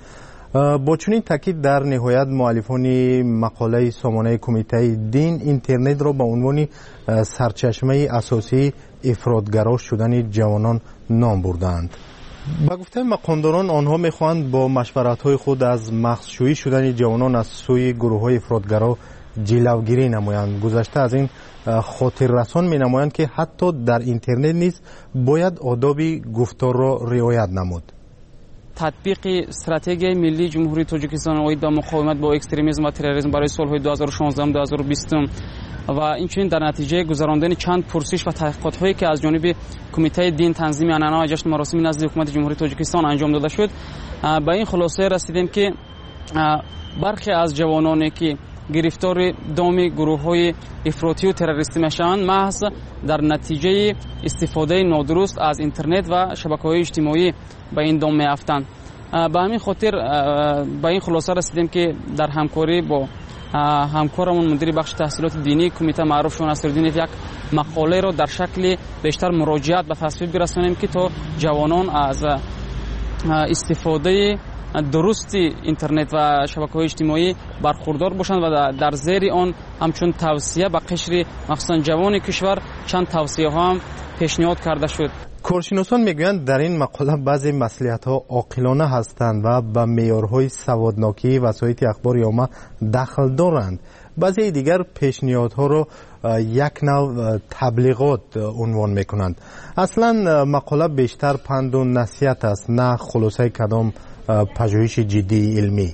با چنین تاکید در نهایت مؤلفان مقاله سامانه کمیته دین اینترنت را به عنوان سرچشمه اساسی افراطگرا شدن جوانان نام بردند. با گفته مقامداران آنها میخواهند با مشورت‌های خود از مغزشویی شدن جوانان از سوی گروه‌های افراطگرا جلوگیری نمایند. گذشته از این خاطر رسان می نمایند که حتی در اینترنت نیز باید آداب گفتار را رعایت نمود. تطبیق استراتژی ملی جمهوری تاجیکستان اوید به مقاومت با اکستریمیسم و تروریسم برای سالهای دو هزار و شانزده و دو هزار و بیست و اینچنین در نتیجه گذراندن چند پرسش و تحقیقات هایی که از جانب کمیته دین تنظیم عنعنه و جشن مراسم نزد حکومت جمهوری تاجیکستان انجام داده شد، به این خلاصه رسیدیم که برخی از جوانانی که گرفتار دام گروه‌های افراطی و تروریستی میشوند محض در نتیجه استفاده نادرست از اینترنت و شبکه‌های اجتماعی به این دام میافتند. به همین خاطر به این خلاصه رسیدیم که در همکاری با همکارمون مدیر بخش تحصیلات دینی کمیته معروف شاه نصرالدین یک مقاله را در شکل بیشتر مراجعت به تصویب برسانیم که تا جوانان از استفاده درست اینترنت و شبکه‌های اجتماعی برخوردار باشند و در زیر آن همچون توصیه به قشر مخصوصا جوان کشور چند توصیه ها هم پیشنهاد کرده شد. کارشناسان میگویند در این مقاله بعضی مصلحت‌ها عاقلانه هستند و به معیارهای سوادناکی وسایط اخبار عامه دخل دارند. بعضی دیگر پیشنهادها را یک نوع تبلیغات عنوان میکنند. اصلا مقاله بیشتر پند و نصیحت است، نه خلاصه کدام پژوهش جدی علمی.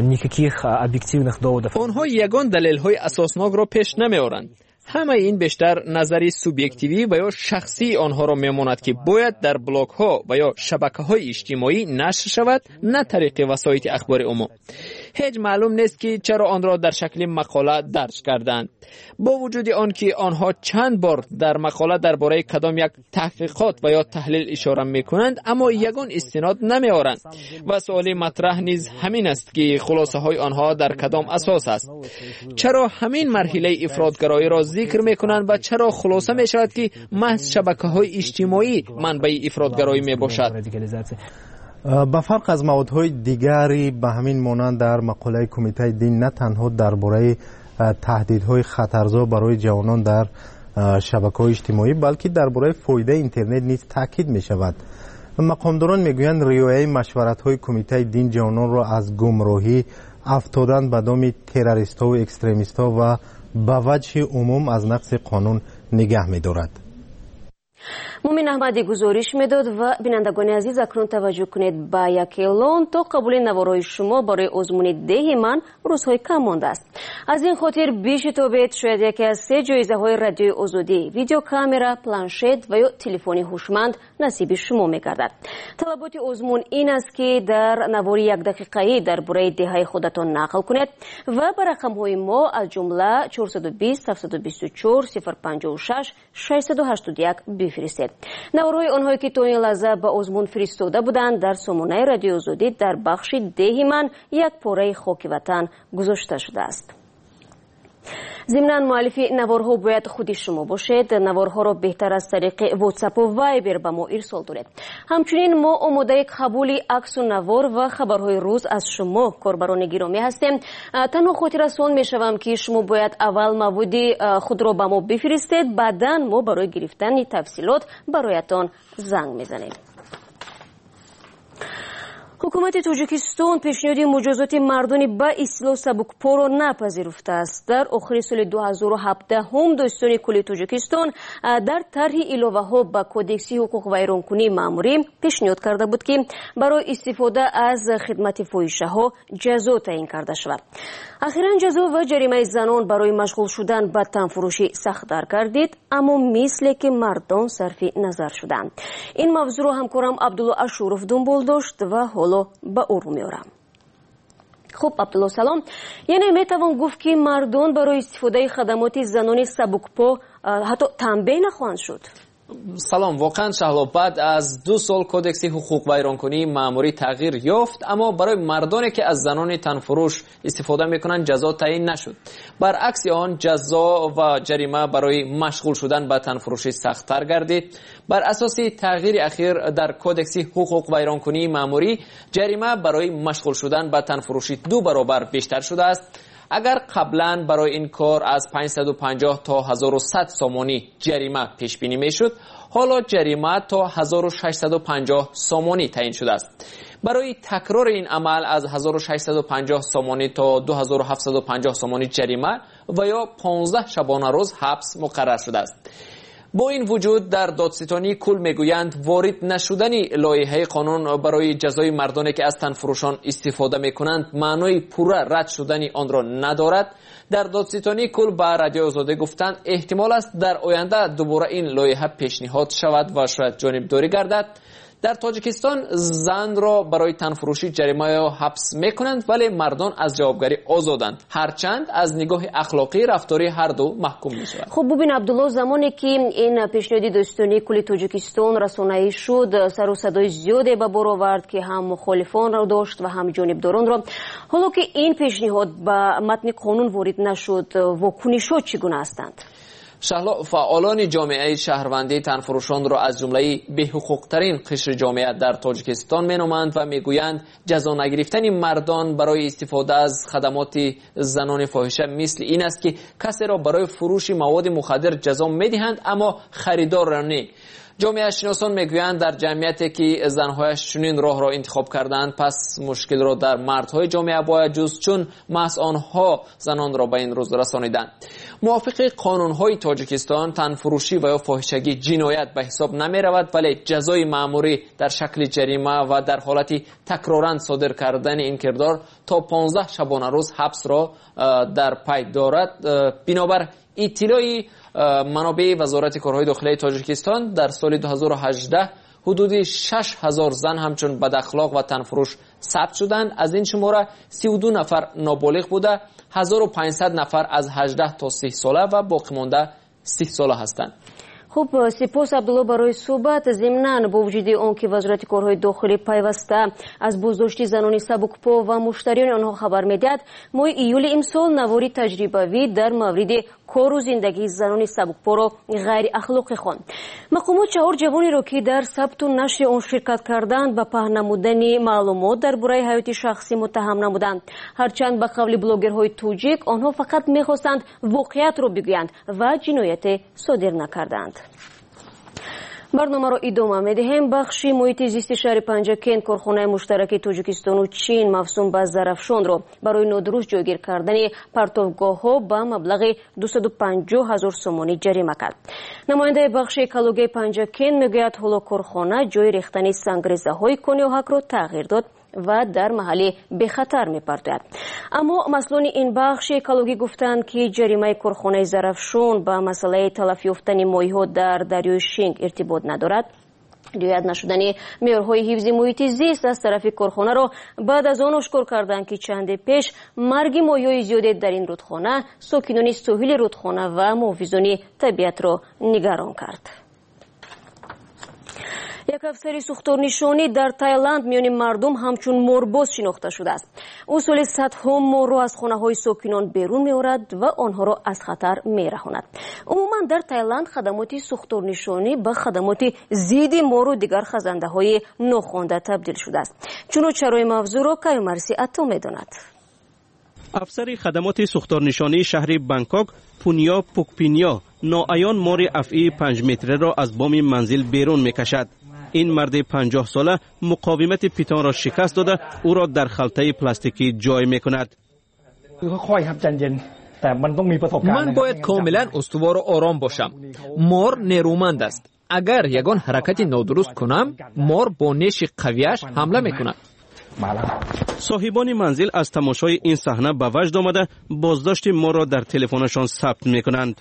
آنها یگان دلیل‌های اساسناک را پیش نمی‌آورند. همه این بیشتر نظری سوبیکتیوی و یا شخصی آنها را میماند که باید در بلاگ ها و یا شبکه های اجتماعی نشر شود، نه طریق وسایط اخبار عمومی. هیچ معلوم نیست که چرا آن را در شکل مقاله درج کردند. با وجود آن که آنها چند بار در مقاله درباره کدام یک تحقیقات و یا تحلیل اشاره میکنند، اما یگان استناد نمیآورند و سوالی مطرح نیز همین است که خلاصه های آنها در کدام اساس است. چرا همین مرحله افراطگرایی را ذکر میکنند و چرا خلاصه میشود که محض شبکه های اجتماعی منبع افراطگرایی میباشد؟ به فرق از موادهای دیگری به همین مانند در مقاله کمیته دین نه تنها درباره تهدیدهای خطرزا برای جوانان در شبکه‌های اجتماعی بلکه درباره فایده اینترنت نیز تاکید می شود. مقامداران میگویند رعایت مشورت‌های کمیته دین جوانان را از گمراهی، افتادن به دام تروریست‌ها و اکستریمیست‌ها و به وجه عموم از نقض قانون نگه می‌دارد. مومن احمدی گزارش میداد و بینندگان عزیز اکنون توجه کنید به یک اعلان تا قبول نوارهای شما برای آزمون ده من روزهای کم مانده است. از این خاطر بیش تابید شاید یکی از سه جایزه های رادیو آزادی، ویدیو کامera، پلانشت و یا تلفن هوشمند نصیب شما میگردد. طلبات آزمون این است که در نوار یک دقیقه‌ای درباره دهه خودتان نقل کنید و به رقم های ما از جمله چهارصد و بیست هفتصد و بیست و چهار صفر پنجاه و شش ششصد و هشتاد و یک بفرستید. نوارهای آنهایی که تا این لحظه به آزمون فرستاده بودند در سامانه رادیو آزادی در بخش ده من یک پاره خاک وطن گذاشته شده است. ضمناً مؤلف نوارها باید خودی شما باشید. نوارها را بهتر از طریق واتساپ و وایبر به ما ارسال دارید. همچنین ما آماده قبول عکس و نوار و خبرهای روز از شما کاربران گرامی هستیم. تنها خاطر رسان میشوم که شما باید اول مواد خود را به ما بفرستید، بعداً ما برای گرفتن تفصیلات برایتان زنگ میزنیم. حکومت تاجیکستان پیشنهاد مجازات مردان به اصلاح سبکپا را نپذیرفته است. در آخر سال دو هزار و هفده هم داستان کل تاجیکستان در طرح علاوه ها به کودکس حقوق ویرانکنی ماموری پیشنهاد کرده بود که برای استفاده از خدمت فاحشه ها جزا تعیین کرده شود. اخیراً جزا و جریمه زنان برای مشغول شدن به تنفروشی سخت‌تر گردید، اما مثل که مردان صرف نظر شدند. این موضوع را همکارم عبدالله اشورов دنبال داشت و حالا به او رو میارم. خب عبدالله سلام. یعنی میتوان گفت که مردان برای استفاده خدمات زنان سبکپا حتی تنبیه نخواهند شد؟ سلام. واقعا شهلا بعد از دو سال کودکس حقوق ویرانکنی مأموری تغییر یافت، اما برای مردانی که از زنان تنفروش استفاده میکنند جزا تعیین نشد. برعکس آن جزا و جریمه برای مشغول شدن به تنفروشی سخت‌تر گردید. بر اساس تغییر اخیر در کودکس حقوق ویرانکنی مأموری، جریمه برای مشغول شدن به تنفروشی دو برابر بیشتر شده است. اگر قبلا برای این کار از پانصد و پنجاه تا هزار و صد سامانی جریمه پیش بینی میشد، حالا جریمه تا هزار و ششصد و پنجاه سامانی تعیین شده است. برای تکرار این عمل از هزار و ششصد و پنجاه سامانی تا دو هزار و هفتصد و پنجاه سامانی جریمه و یا پانزده شبانه روز حبس مقرر شده است. با این وجود در دادستانی کل میگویند وارد نشدن لایحه قانون برای جزای مردانی که از تنفروشان استفاده میکنند معنای پوره رد شدن آن را ندارد. در دادستانی کل به رادیو آزادی گفتند احتمال است در آینده دوباره این لایحه پیشنهاد شود و شاید جانبداری گردد. در تاجیکستان زن را برای تنفروشی جریمه یا حبس میکنند، ولی مردان از جوابگری آزادند، هرچند از نگاه اخلاقی رفتاری هر دو محکوم میشود. خب ببین عبدالله، زمانی که این پیشنهاد دادستانی کل تاجیکستان رسانه‌ای شد، سر و صدای زیادی به بار آورد که هم مخالفان را داشت و هم جانبداران را. حالا که این پیشنهاد به متن قانون وارد نشد، واکنش‌ها چگونه هستند؟ شهلا، فعالان جامعه شهروندی تنفروشان را از جمله بی‌حقوق‌ترین قشر جامعه در تاجیکستان مینامند و میگویند جزا نگرفتن مردان برای استفاده از خدمات زنان فاحشه مثل این است که کسی را برای فروش مواد مخدر جزا میدهند اما خریدار را نه. جامعه شناسان میگویند در جمعیتی که زنهایش چنین راه را انتخاب کردند، پس مشکل را در مردهای جامعه باید جست، چون محض آنها زنان را به این روز رسانیدند. موافق قانونهای تاجیکستان تنفروشی و یا فاحشگی جنایت به حساب نمی رود، ولی جزای مأموری در شکل جریمه و در حالت تکرارا صادر کردن این کردار تا پانزده شبانه روز حبس را در پی دارد. بنابر اطلاعی منابع وزارت کارهای داخلی تاجیکستان در سال دو هزار و هجده حدود شش هزار زن همچون بداخلاق و تنفروش ثبت شدند. از این شماره سی و دو نفر نابالغ بوده، هزار و پانصد نفر از هجده تا سی ساله و باقی مانده سی ساله هستند. خب سپاس عبدالله برای صحبت. ضمناً با وجود آن که وزارت کارهای داخلی پیوسته از بازداشت زنان سبکپا و مشتریان آنها خبر میدهد، ماه ایول امسال نواری تجربوی در مورد کار و زندگی زنان سبکپا را غیر اخلاقی خواند. مقامات چهار جوانی را که در ثبت و نشر آن شرکت کردند به پهن نمودن معلومات درباره حیات شخصی متهم نمودند. هرچند به قول بلاگرهای توجیک آنها فقط میخواستند واقعیت را بگویند و جنایت صادر نکردند. برنامه را ادامه میدهیم. بخش محیط زیست شهر پنجکین کارخانه مشترک تاجیکستان و چین مفصول به ظرفشان را برای نادرست جایگیر کردن پرتابگاه ها به مبلغ دویست و پنجاه هزار سومانی جریمه کرد. نماینده بخش اکولوژی پنجکین میگوید حالا کارخانه جای ریختن سنگریزه های کنیاک را تغییر داد و در محل به خطر می‌پردازد. اما مسئولان این بخش اکولوژی گفتند که جریمه کارخانه ظرفشان با مسئله تلف یافتن ماهی‌ها در دریای شینگ ارتباط ندارد. رعایت نشدن معیارهای حفظ محیط زیست از طرف کارخانه را بعد از آن اشکار کردند که چند پیش مرگ ماهی‌های زیادی در این رودخانه ساکنان ساحل رودخانه و محافظان طبیعت را نگران کرد. یک افسر سوختارنشانی در تایلند میان مردم همچون مورباز شناخته شده است. اصول صدها مور را از خانه های ساکنان بیرون می‌آورد و آنها را از خطر می‌رهاند. عموما در تایلند خدمات سوختارنشانی به خدمات ضد مور و دیگر خزنده های ناخوانده تبدیل شده است. چون چرای موضوع را کیومرسی عطا می‌داند. افسر خدمات سوختارنشانی شهر بانکوک پونیا پوکپینیا ناعیان مور افعی پنج متره را از بام منزل بیرون می‌کشد. این مرد پنجاه ساله مقاومت پیتان را شکست داده او را در خلطه پلاستیکی جای می‌کند. من باید کاملا استوار و آرام باشم. مار نیرومند است. اگر یگان حرکت نادرست کنم، مار با نیش قویش حمله می‌کند. صاحبان منزل از تماشای این صحنه به وجد آمده بازداشت ما را در تلفنشان ثبت می‌کنند.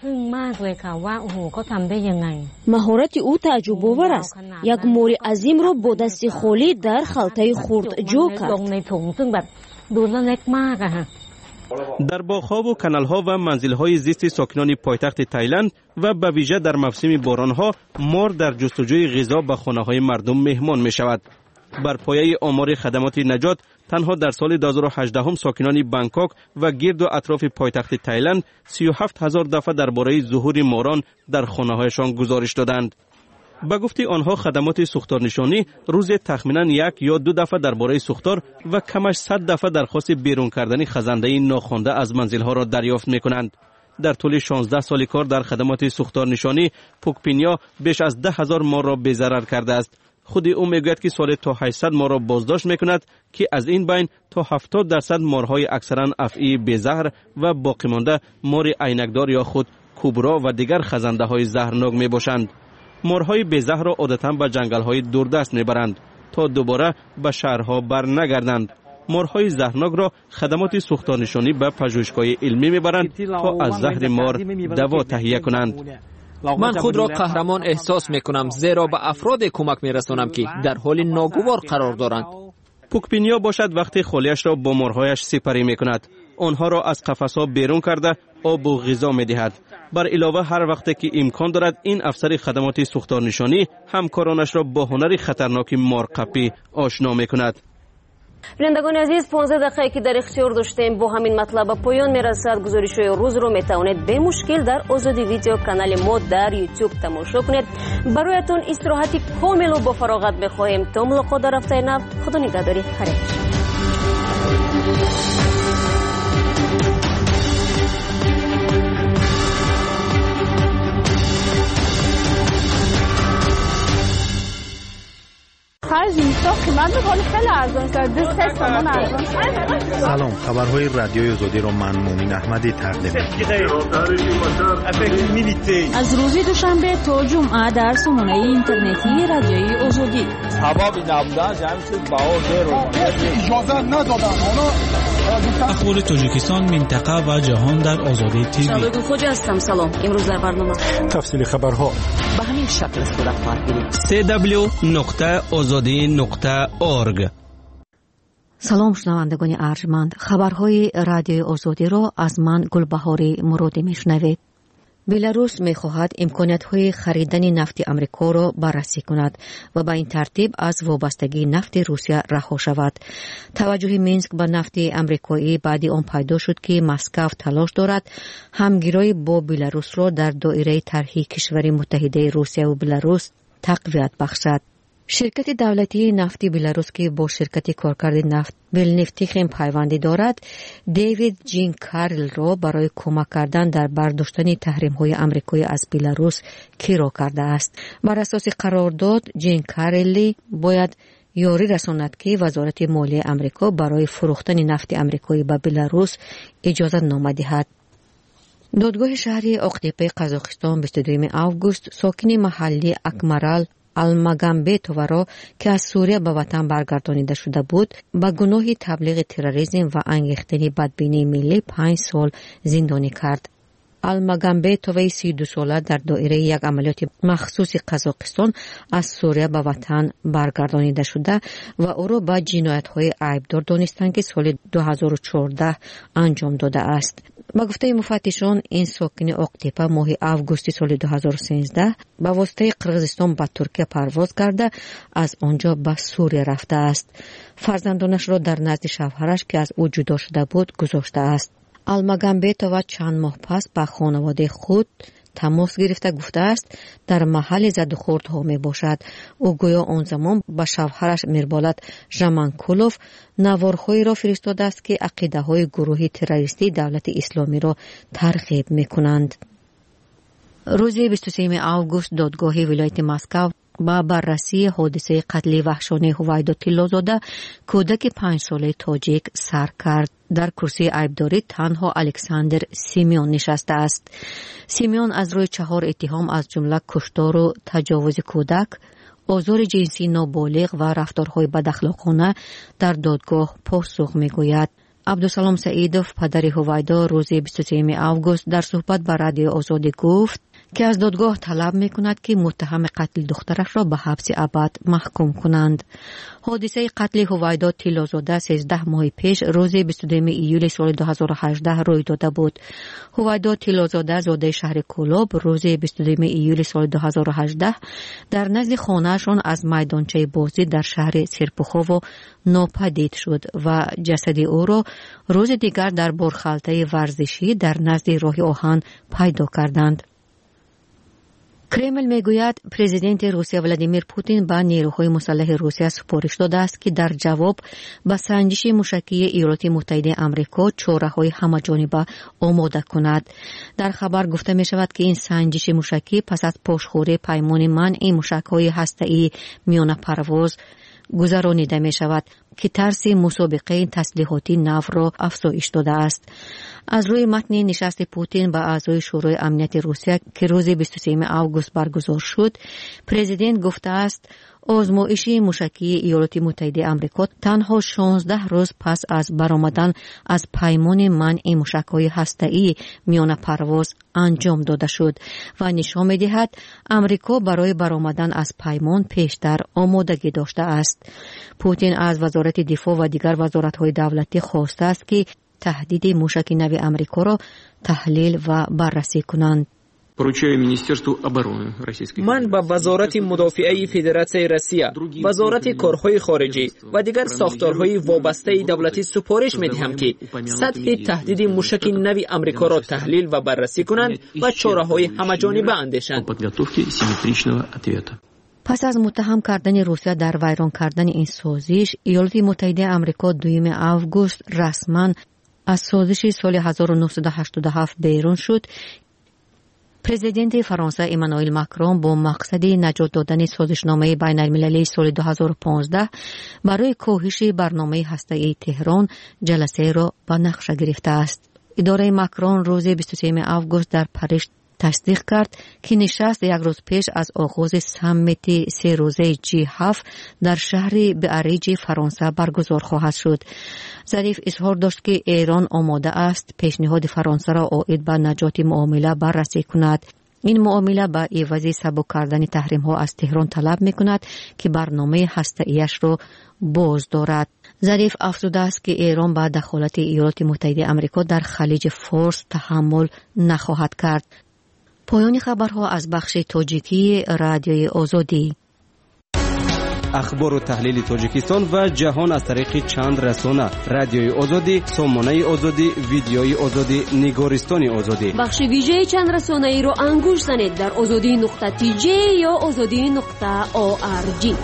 مهارت او تعجب آور است. یک مور عظیم را با دست خالی در خلطه خرد جو کرد. در باغ‌ها و کانال‌ها و منزل‌های زیست ساکنان پایتخت تایلند و به ویژه در موسم باران‌ها مار در جستجوی غذا به خانه‌های مردم مهمان می‌شود. بر پایه آمار خدمات نجات تنها در سال دو هزار و هجده ساکنان بانکوک و گرد و اطراف پایتخت تایلند سی و هفت هزار دفعه درباره ظهور ماران در خانه‌هایشان گزارش دادند. با گفته آنها خدمات سوختار نشانی روز تخمینا یک یا دو دفعه درباره سوختار و کمش صد دفعه درخواست بیرون کردن خزنده ناخوانده از منزل‌ها را دریافت می‌کنند. در طول شانزده سال کار در خدمات سوختار نشانی پوکپینیا بیش از ده هزار مار را بی‌ضرر کرده است. خود او میگوید که سال تا هشتصد مار را بازداشت میکند که از این بین تا هفتاد درصد مارهای اکثرا افعی بی‌زهر و باقی مانده مار عینکدار یا خود کوبرا و دیگر خزنده های زهرناک میباشند. مارهای بی‌زهر را عادتا به جنگل‌های دوردست میبرند تا دوباره به شهرها بر نگردند. مارهای زهرناک را خدمات سوختار نشانی به پژوهشگاه علمی میبرند تا از زهر مار دوا تهیه کنند. من خود را قهرمان احساس میکنم زیرا به افراد کمک میرسانم که در حال ناگوار قرار دارند. پوکپینیا باشد وقتی خالیش را با مارهایش سپری میکند. آنها را از قفس‌ها بیرون کرده آب و غذا میدهد. بر علاوه هر وقت که امکان دارد این افسر خدمات سوختار نشانی همکارانش را با هنر خطرناک مارقپی آشنا میکند. بینندگان عزیز، پانزده دقیقه که در اختیار داشتیم با همین مطلب پایان میرسد. گزارش‌های روز رو میتوانید به مشکل در آزادی ویدیو کانال ما در یوتیوب تماشا کنید. برایتون استراحتی کامل و با فراغت می‌خواهیم. تا ملاقات در هفته نو. خدا نگهداری. خیر. سلام، خبرهای رادیوی آزادی را من مومن احمدی تقدیم می‌کنم. از روز دوشنبه تا جمعه در سامانه اینترنتی رادیوی آزادی. سبب نبودن جمع شد باور رو اجازه ندادن. اخبار تاجیکستان، منطقه و جهان در آزادی تیوی. شادو خوجا هستم. سلام. امروز در برنامه تفصیل خبرها به همین شکل صورت خواهد گرفت. سی دبلیو نقطه آزادی نقطه اورگ. سلام شنوندگان ارجمند، خبرهای رادیوی آزادی را از من گلبهاری مرادی میشنوید. بلاروس میخواهد امکانیت‌های خریدن نفت آمریکا را بررسی کند و به این ترتیب از وابستگی نفت روسیه رها شود. توجه مینسک به نفت آمریکایی بعد آن پیدا شد که مسکو تلاش دارد همگیری با بلاروس را در دایره طرح کشور متحده روسیه و بلاروس تقویت بخشد. شرکت دولتی نفتی بلاروس که با شرکت کارکرد نفت بلنفتیخیم پیوندی دارد، دیوید جین کارل را برای کمک کردن در برداشتن تحریم‌های آمریکایی از بلاروس کیرا کرده است. بر اساس قرارداد جین کارلی باید یاری رساند که وزارت مالیه آمریکا برای فروختن نفت آمریکایی به بلاروس اجازه نامه دهد. دادگاه شهری اقتیپه قزاقستان بیست و دوم آگوست ساکن محلی اکمرال المگامبتووا را که از سوریه به وطن برگردانیده شده بود با گناه تبلیغ تروریسم و انگیختن بدبینی ملی پنج سال زندانی کرد. المگامبتووا سی و دو ساله در دایره یک عملیات مخصوص قزاقستان از سوریه به وطن برگردانیده شده و او را به جنایت‌های عیبدار دانستند که سال دو هزار و چهارده انجام داده است. با گفته مفتشان این ساکن اقتیپه ماه آگوست سال دو هزار و سیزده به واسطه قرغیزستان به ترکیه پرواز کرده از آنجا به سوریه رفته است. فرزندانش را در نزد شوهرش که از او جدا شده بود گذاشته است. المگامبتووا چند ماه پس با خانواده خود تماس گرفته گفته است در محل زد و خوردها می باشد. او گویا آن زمان به شوهرش میربالت ژامانکولوف نوارهایی را فرستاده است که عقیده های گروه تروریستی دولت اسلامی را ترغیب می کنند. روز بیست و سوم آگوست دادگاه ولایت مسکو با بررسی حادثه قتل وحشانه هویدا تیلوزاده کودک پنج ساله تاجیک سر کرد. در کرسی عیبداری تنها الکساندر سیمیون نشسته است. سیمیون از روی چهار اتهام از جمله کشتار و تجاوز کودک، آزار جنسی نابالغ و رفتارهای بداخلاقانه در دادگاه پاسخ میگوید. عبدالسلام سعیدوف پدر هویدا روز بیست و سوم آگوست در صحبت با رادیو آزادی گفت که از دادگاه طلب میکند که متهم قتل دخترش را به حبس ابد محکوم کنند. حادثه قتل هویدا تیلازاده سیزده ماه پیش روز بیست و دو ایول سال دو هزار و هجده روی داده بود. هویدا تیلازاده زاده شهر کولاب روز بیست و دو ایول سال دو هزار و هجده در نزد خانه‌شان از میدانچه بازی در شهر سرپخو ناپدید شد و جسد او را روز دیگر در برخالته ورزشی در نزد راه آهن پیدا کردند. کرمل میگوید پرزیدنت روسیه ولادیمیر پوتین به نیروهای مسلح روسیه سپارش داده است که در جواب به سنجش موشکی ایالات متحده آمریکا چاره‌های همه‌جانبه آماده کند. در خبر گفته می شود که این سنجش موشکی پس از پشتخوری پیمان منع موشک‌های هسته‌ای میان پرواز گذرانیده می شود که ترس مسابقه تسلیحاتی نو را افزایش داده است. از روی متن نشست پوتین با اعضای شورای امنیت روسیه که روز بیست و سوم آگوست برگزار شد، پرزیدنت گفته است آزمایش موشکی ایالات متحده آمریکا تنها شانزده روز پس از برآمدن از پیمان منع موشک‌های هسته‌ای میان پرواز انجام داده شد و نشان می‌دهد آمریکا برای برآمدن از پیمان پیشتر آمادگی داشته است. پوتین از وزارت دفاع و دیگر وزارت‌های دولتی خواسته است که تهدید موشک نو آمریکا را تحلیل و بررسی کنند. من به وزارت مدافعه فدراسیون روسیه، وزارت کارهای خارجی و دیگر ساختارهای وابسته دولتی سپارش می‌دهم که سطح تهدید موشک نو آمریکا را تحلیل و بررسی کنند و چاره‌های همه‌جانبه اندیشند. پس از متهم کردن روسیه در ویران کردن این سازش، ایالات متحده آمریکا دوم آگوست رسما از سازش سال هزار و نهصد و هشتاد و هفت بیرون شد. پرزیدنت فرانسه ایمانوئل ماکرون با مقصد نجات دادن سازشنامه بین المللی سال دو هزار و پانزده برای کاهش برنامه هسته‌ای تهران جلسه را به نقشه گرفته است. اداره ماکرون روز بیست و سوم آگوست در پاریس تصدیق کرد که نشست یک روز پیش از آغاز سمیت سه روزه جی هفت در شهر بعریج فرانسه برگزار خواهد شد. ظریف اظهار داشت که ایران آماده است پیشنهاد فرانسه را عاید به نجات معامله بررسی کند. این معامله به عوض سبک کردن تحریم ها از تهران طلب می کند که برنامه هسته‌ایش را باز دارد. ظریف افزوده است که ایران با دخالت ایالات متحده آمریکا در خلیج فارس تحمل نخواهد کرد. پایان خبرها از بخش تاجیکی رادیوی آزادی. اخبار و تحلیل تاجیکستان و جهان از طریق چند رسانه: رادیوی آزادی، سامانه آزادی، ویدیوی آزادی، نگارستان آزادی. بخش ویژه چند رسانه ای را انگوش زنید در آزادی نقطه تی جی یا آزادی نقطه او آر جی.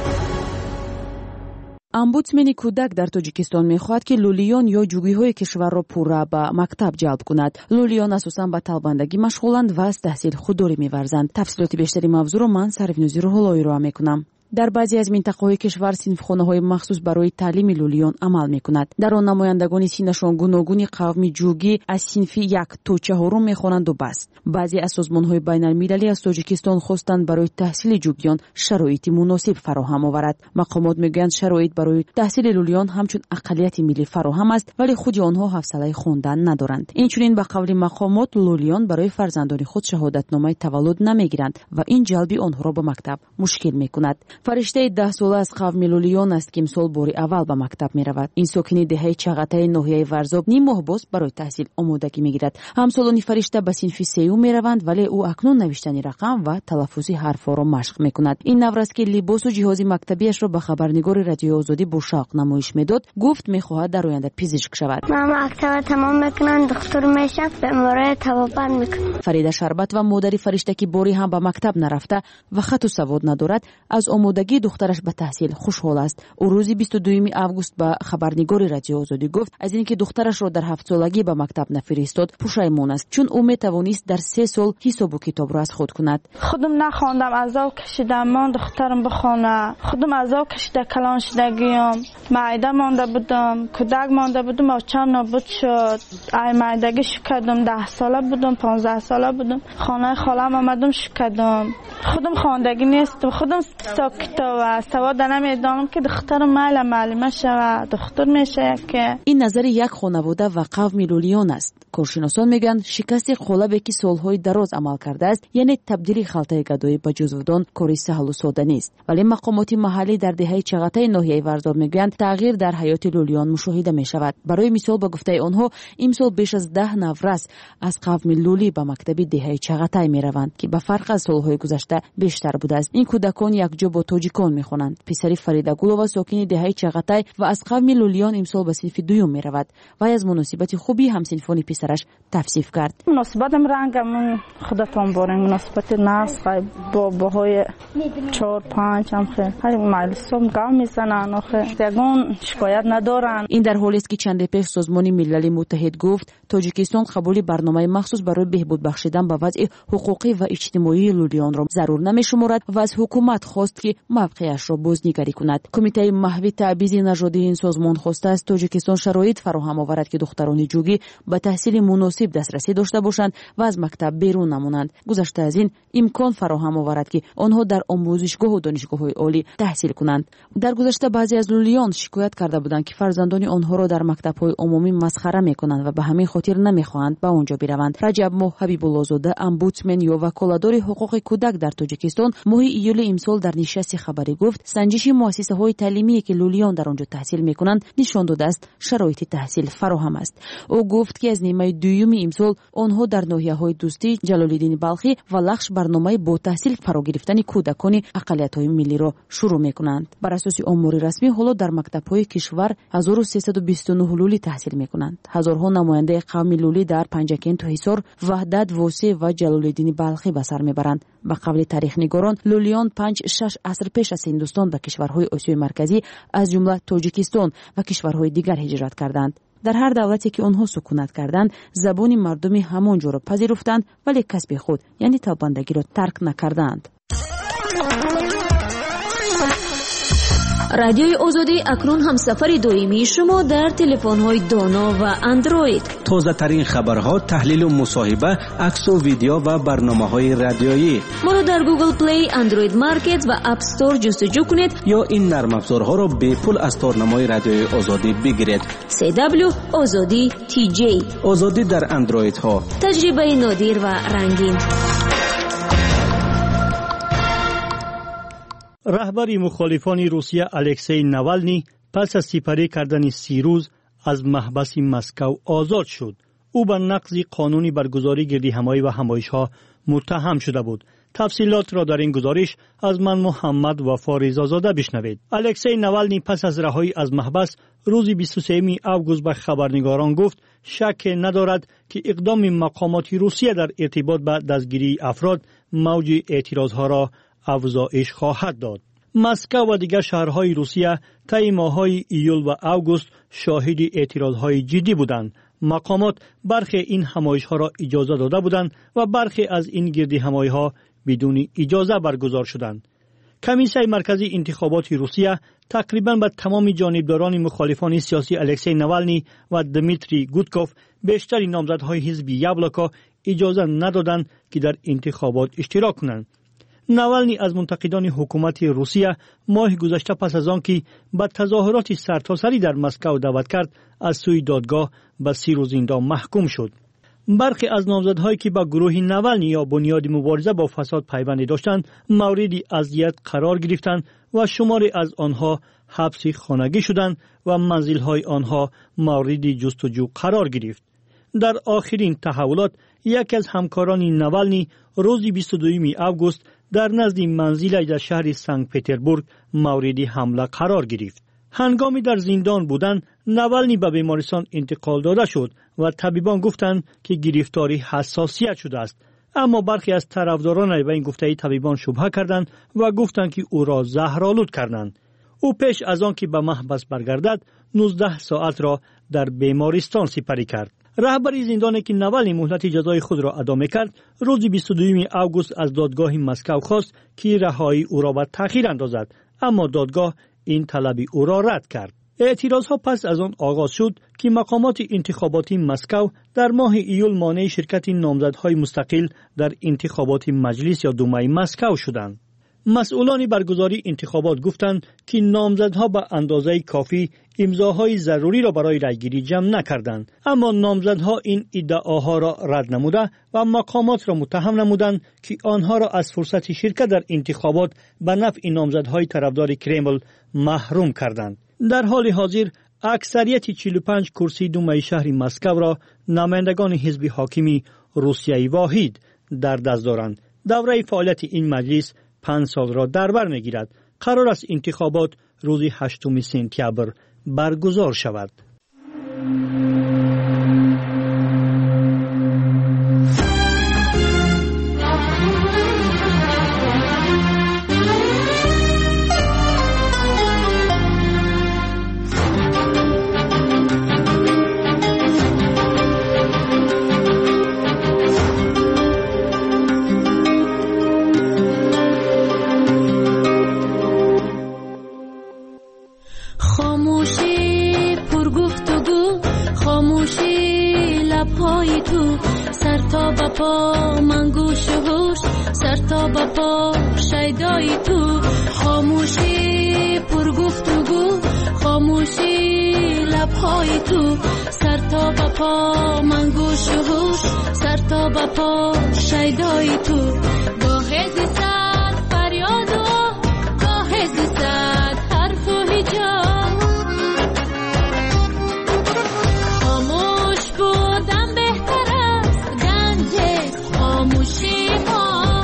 امبودسمن کودک در تاجیکستان می‌خواهد که لولیان یا جوگی‌های کشور را پورا به مکتب جلب کند. لولیان اساساً به طالباندگی مشغولند و از تحصیل خودداری می‌ورزند. تفصیلات بیشتری موضوع را من سروینوزی روح‌اللهی را می‌کنم. در بعضی از منطقه‌های کشور صنفخانه‌های مخصوص برای تعلیم لولیان عمل می‌کند. در آن نمایندگان سینه‌شان گوناگونی قوم جوگی از صنف یک تا چهارم می‌خوانند و بس. بعضی از سازمان‌های بین‌المللی از تاجیکستان خواستند برای تحصیل جوگیان شرایط مناسب فراهم آورد. مقامات می‌گویند شرایط برای تحصیل لولیان همچون اقلیت ملی فراهم است، ولی خود آنها حوصله خواندن ندارند. اینچنین به قول مقامات لولیان برای فرزندان خود شهادتنامه تولد نمی‌گیرند و این جلبی آنها را به مکتب مشکل می‌کند. فرشته ده ساله از قوم لولیان است که امسال بار اول به مکتب می رود. این ساکن دهه چغته ناحیه ورزاب نیم ماه باز برای تحصیل آمادگی می گیرد. همسالان فرشته به صنف سیوم می روند، ولی او اکنون نوشتن رقم و تلفظ حرفا را مشق می کند. این نوروز که لباس و جهاز مکتبیش را به خبرنگار رادیو آزادی با شوق نمایش میداد، گفت می خواهد در آینده پزشک شود. من مکتب تمام میکنم، دکتر میشم، بیماری توبه میکنم. فریده شربت و مادر فرشته که باری هم به مکتب نرفته و خط و سواد ندارد، از آمادگی دخترش به تحصیل خوشحال است. او روز بیست و دو آگوست به خبرنگار رادیو آزادی گفت از اینکه دخترش را در هفت سالگی به مکتب نفرستاد پشیمان است، چون او میتوانست در سه سال حساب و کتاب را از خود کند. خودم نخواندم، عذاب کشیدم، من دخترم بخونه. خودم عذاب کشیده، کلان شدگیم، معده مانده بودم، کودک مانده بودم، و چند نابود شد. ای معدگی شکردم، ده ساله بودم، پانزده ساله بودم. خانه خالم آمدم شکردم. خودم خواندگی نیستم، خودم حساب کتاب سواد نمیدانم که دختر مال معلمه شود دختر میشه که این نظر یک خانواده و قوم لولیون است. کارشناسان میگن شکست قالبی که سالهای دراز عمل کرده است یعنی تبدیل خلطه گدایی به جزودان کاری سهل و ساده نیست، ولی مقامات محلی در دهه چغتای ناحیه ورزار میگویند تغییر در حیات لولیون مشاهده میشود. برای مثال به گفته آنها امسال بیش از ده نفر از قوم لولی به مکتب دهه چغتای میروند که به فرق از سالهای گذشته بیشتر بوده است. این کودکان یک جا با تاجیکان میخوانند. پسری فریده گلووا ساکن دهه چغتای و از قوم لولیون امسال به صنف دوم میرود و از مناسبت خوبی همسنفانی پسرش توصیف کرد. مناسبتم رنگم خودتون بارین مناسبت ناس با باهای چهار پنج هم خیلی مجلسم گام میزنن آخه یگون شکایت ندارن. این در حالی است که چند پیش سازمان ملل متحد گفت تاجیکستان قبول برنامه مخصوص برای بهبود بخشیدن به وضع حقوقی و اجتماعی لولیان را ضرور نمی‌شمارد و از حکومت خواست که موقعش را بازنگری کند. کمیته محوی تعویض نژادی این سازمان خواسته است تاجیکستان شرایط فراهم آورد که دختران جوگی به تحصیل مناسب دسترسی داشته باشند و از مکتب بیرون نمانند. گذشته از این امکان فراهم آورد که آنها در آموزشگاه و دانشگاه‌های عالی تحصیل کنند. در گذشته بعضی از لولیان شکایت کرده بودند که فرزندان آنها را در مکتب‌های عمومی مسخره می‌کنند و به همین خاطر نمی‌خواهند به آنجا بروند. رجب ماه حبیب الله زاده امبودسمن یا وکالتدار حقوق کودک در تاجیکستان ماه ایول امسال در نشست خبری گفت سنجش مؤسسه‌های تعلیمی که لولیان در آنجا تحصیل می‌کنند نشان داده است شرایط تحصیل فراهم است. او گفت که از نیمه دوم امسال آنها در ناحیه‌های دوستی، جلال‌الدین بلخی و لخش برنامه با تحصیل فرا گرفتن کودکان اقلیت‌های ملی را شروع می‌کنند. بر اساس آمار رسمی حالا در مکتب‌های کشور هزار و سیصد و بیست و نه لولی تحصیل می‌کنند. هزارها نماینده قوم لولی در پنجکن، توحیصار، وحدت، واسع و جلال‌الدین بلخی به سر میبرند. به قول تاریخ‌نگاران لولیان پنج شش عصر پیش از هندوستان به کشورهای آسیای مرکزی از جمله تاجیکستان و کشورهای دیگر هجرت کردند. در هر دولتی که آنها سکونت کردند زبان مردمی همانجا را پذیرفتند ولی کسب خود یعنی تابندگی را ترک نکردند. رادیوی آزادی اکنون همسفر دائمی شما در تلفن‌های دانا و اندروید. تازه ترین خبرها، تحلیل و مصاحبه، عکس و ویدیو و برنامه‌های رادیویی. ما را در گوگل پلی، اندروید مارکت و اپ استور جستجو کنید یا این نرم افزارها را به پول از تارنمای رادیوی آزادی بگیرید. سی دبلیو آزادی تی جی. آزادی در اندروید ها. تجربه نادر و رنگین. رهبر مخالفان روسیه الکسی ناوالنی پس از سپری کردن سی روز از محبس مسکو آزاد شد. او به نقض قانونی برگزاری گردی‌همایی و همایش‌ها متهم شده بود. تفصیلات را در این گزارش از من محمد وفا رضازاده بشنوید. الکسی ناوالنی پس از رهایی از محبس روز بیست و سوم اوگوست به خبرنگاران گفت شک ندارد که اقدام مقامات روسیه در ارتباط به دستگیری افراد موج اعتراضها را افزایش خواهد داد. مسکو و دیگر شهرهای روسیه طی ماه‌های ایول و اوگوست شاهد اعتراضهای جدی بودند. مقامات برخی این همایش‌ها را اجازه داده بودند و برخی از این گردی‌همایی‌ها بدون اجازه برگزار شدند. کمیسیون مرکزی انتخابات روسیه تقریباً به تمام جانبداران مخالفان سیاسی الکسی ناوالنی و دمیتری گودکوف بیشتر نامزدهای حزب یابلوکا اجازه ندادند که در انتخابات اشتراک کنند. ناوالنی از منتقدان حکومت روسیه ماه گذشته پس از آن که به تظاهرات سرتاسری در مسکو دعوت کرد از سوی دادگاه به سی روز زندان محکوم شد. برخی از نامزدهایی که به گروه ناوالنی یا بنیاد مبارزه با فساد پیوند داشتند مورد اذیت قرار گرفتند و شماری از آنها حبس خانگی شدند و منزل‌های آنها مورد جستجو قرار گرفت. در آخرین تحولات یکی از همکاران ناوالنی روز بیست و دوم اوگوست در نزد منزل در شهر سنت پترزبورگ مورد حمله قرار گرفت. هنگامی در زندان بودن ناوالنی به بیمارستان انتقال داده شد و طبیبان گفتند که گرفتاری حساسیت شده است. اما برخی از طرفداران به این گفته طبیبان شبهه کردند و گفتند که او را زهرآلود کردند. او پیش از آن که به محبس برگردد نوزده ساعت را در بیمارستان سپری کرد. رهبر زندانی که ناوالنی مهلت جزای خود را ادا می‌کرد روز بیست و دوم اوگوست از دادگاه مسکو خواست که رهایی او را به تأخیر اندازد، اما دادگاه این طلب او را رد کرد. اعتراضها پس از آن آغاز شد که مقامات انتخاباتی مسکو در ماه ایول مانع شرکت نامزدهای مستقل در انتخابات مجلس یا دومای مسکو شدند. مسئولان برگزاری انتخابات گفتند که نامزدها به اندازه کافی امضاهای ضروری را برای رأیگیری جمع نکردند، اما نامزدها این ادعاها را رد نموده و مقامات را متهم نمودند که آنها را از فرصت شرکت در انتخابات به نفع نامزدهای طرفدار کرمل محروم کردند. در حال حاضر اکثریت چهل و پنج کرسی دومه شهر مسکو را نمایندگان حزب حاکمی روسیه واحد در دست دارند. دوره فعالیت این مجلس پنج سال را در بر می‌گیرد. قرار است انتخابات روز هشتم سپتامبر برگزار شود. پا من گوش و هوش سر تا با پا شیدای تو خاموشی پر گفتگو خاموشی لبهای تو سر تا با پا من گوش و هوش سر تا با پا شیدای تو گاه زیستد فریاد و گاه زیستد حرف و هجاب خاموش بودم بهتر خاموشی ما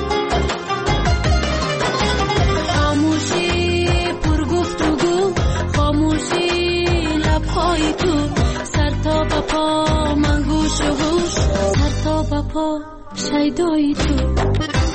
خاموشی پر گفتگو خاموشی لبهای تو سر تا با پا من گوش و هوش سر تا با پا شیدای تو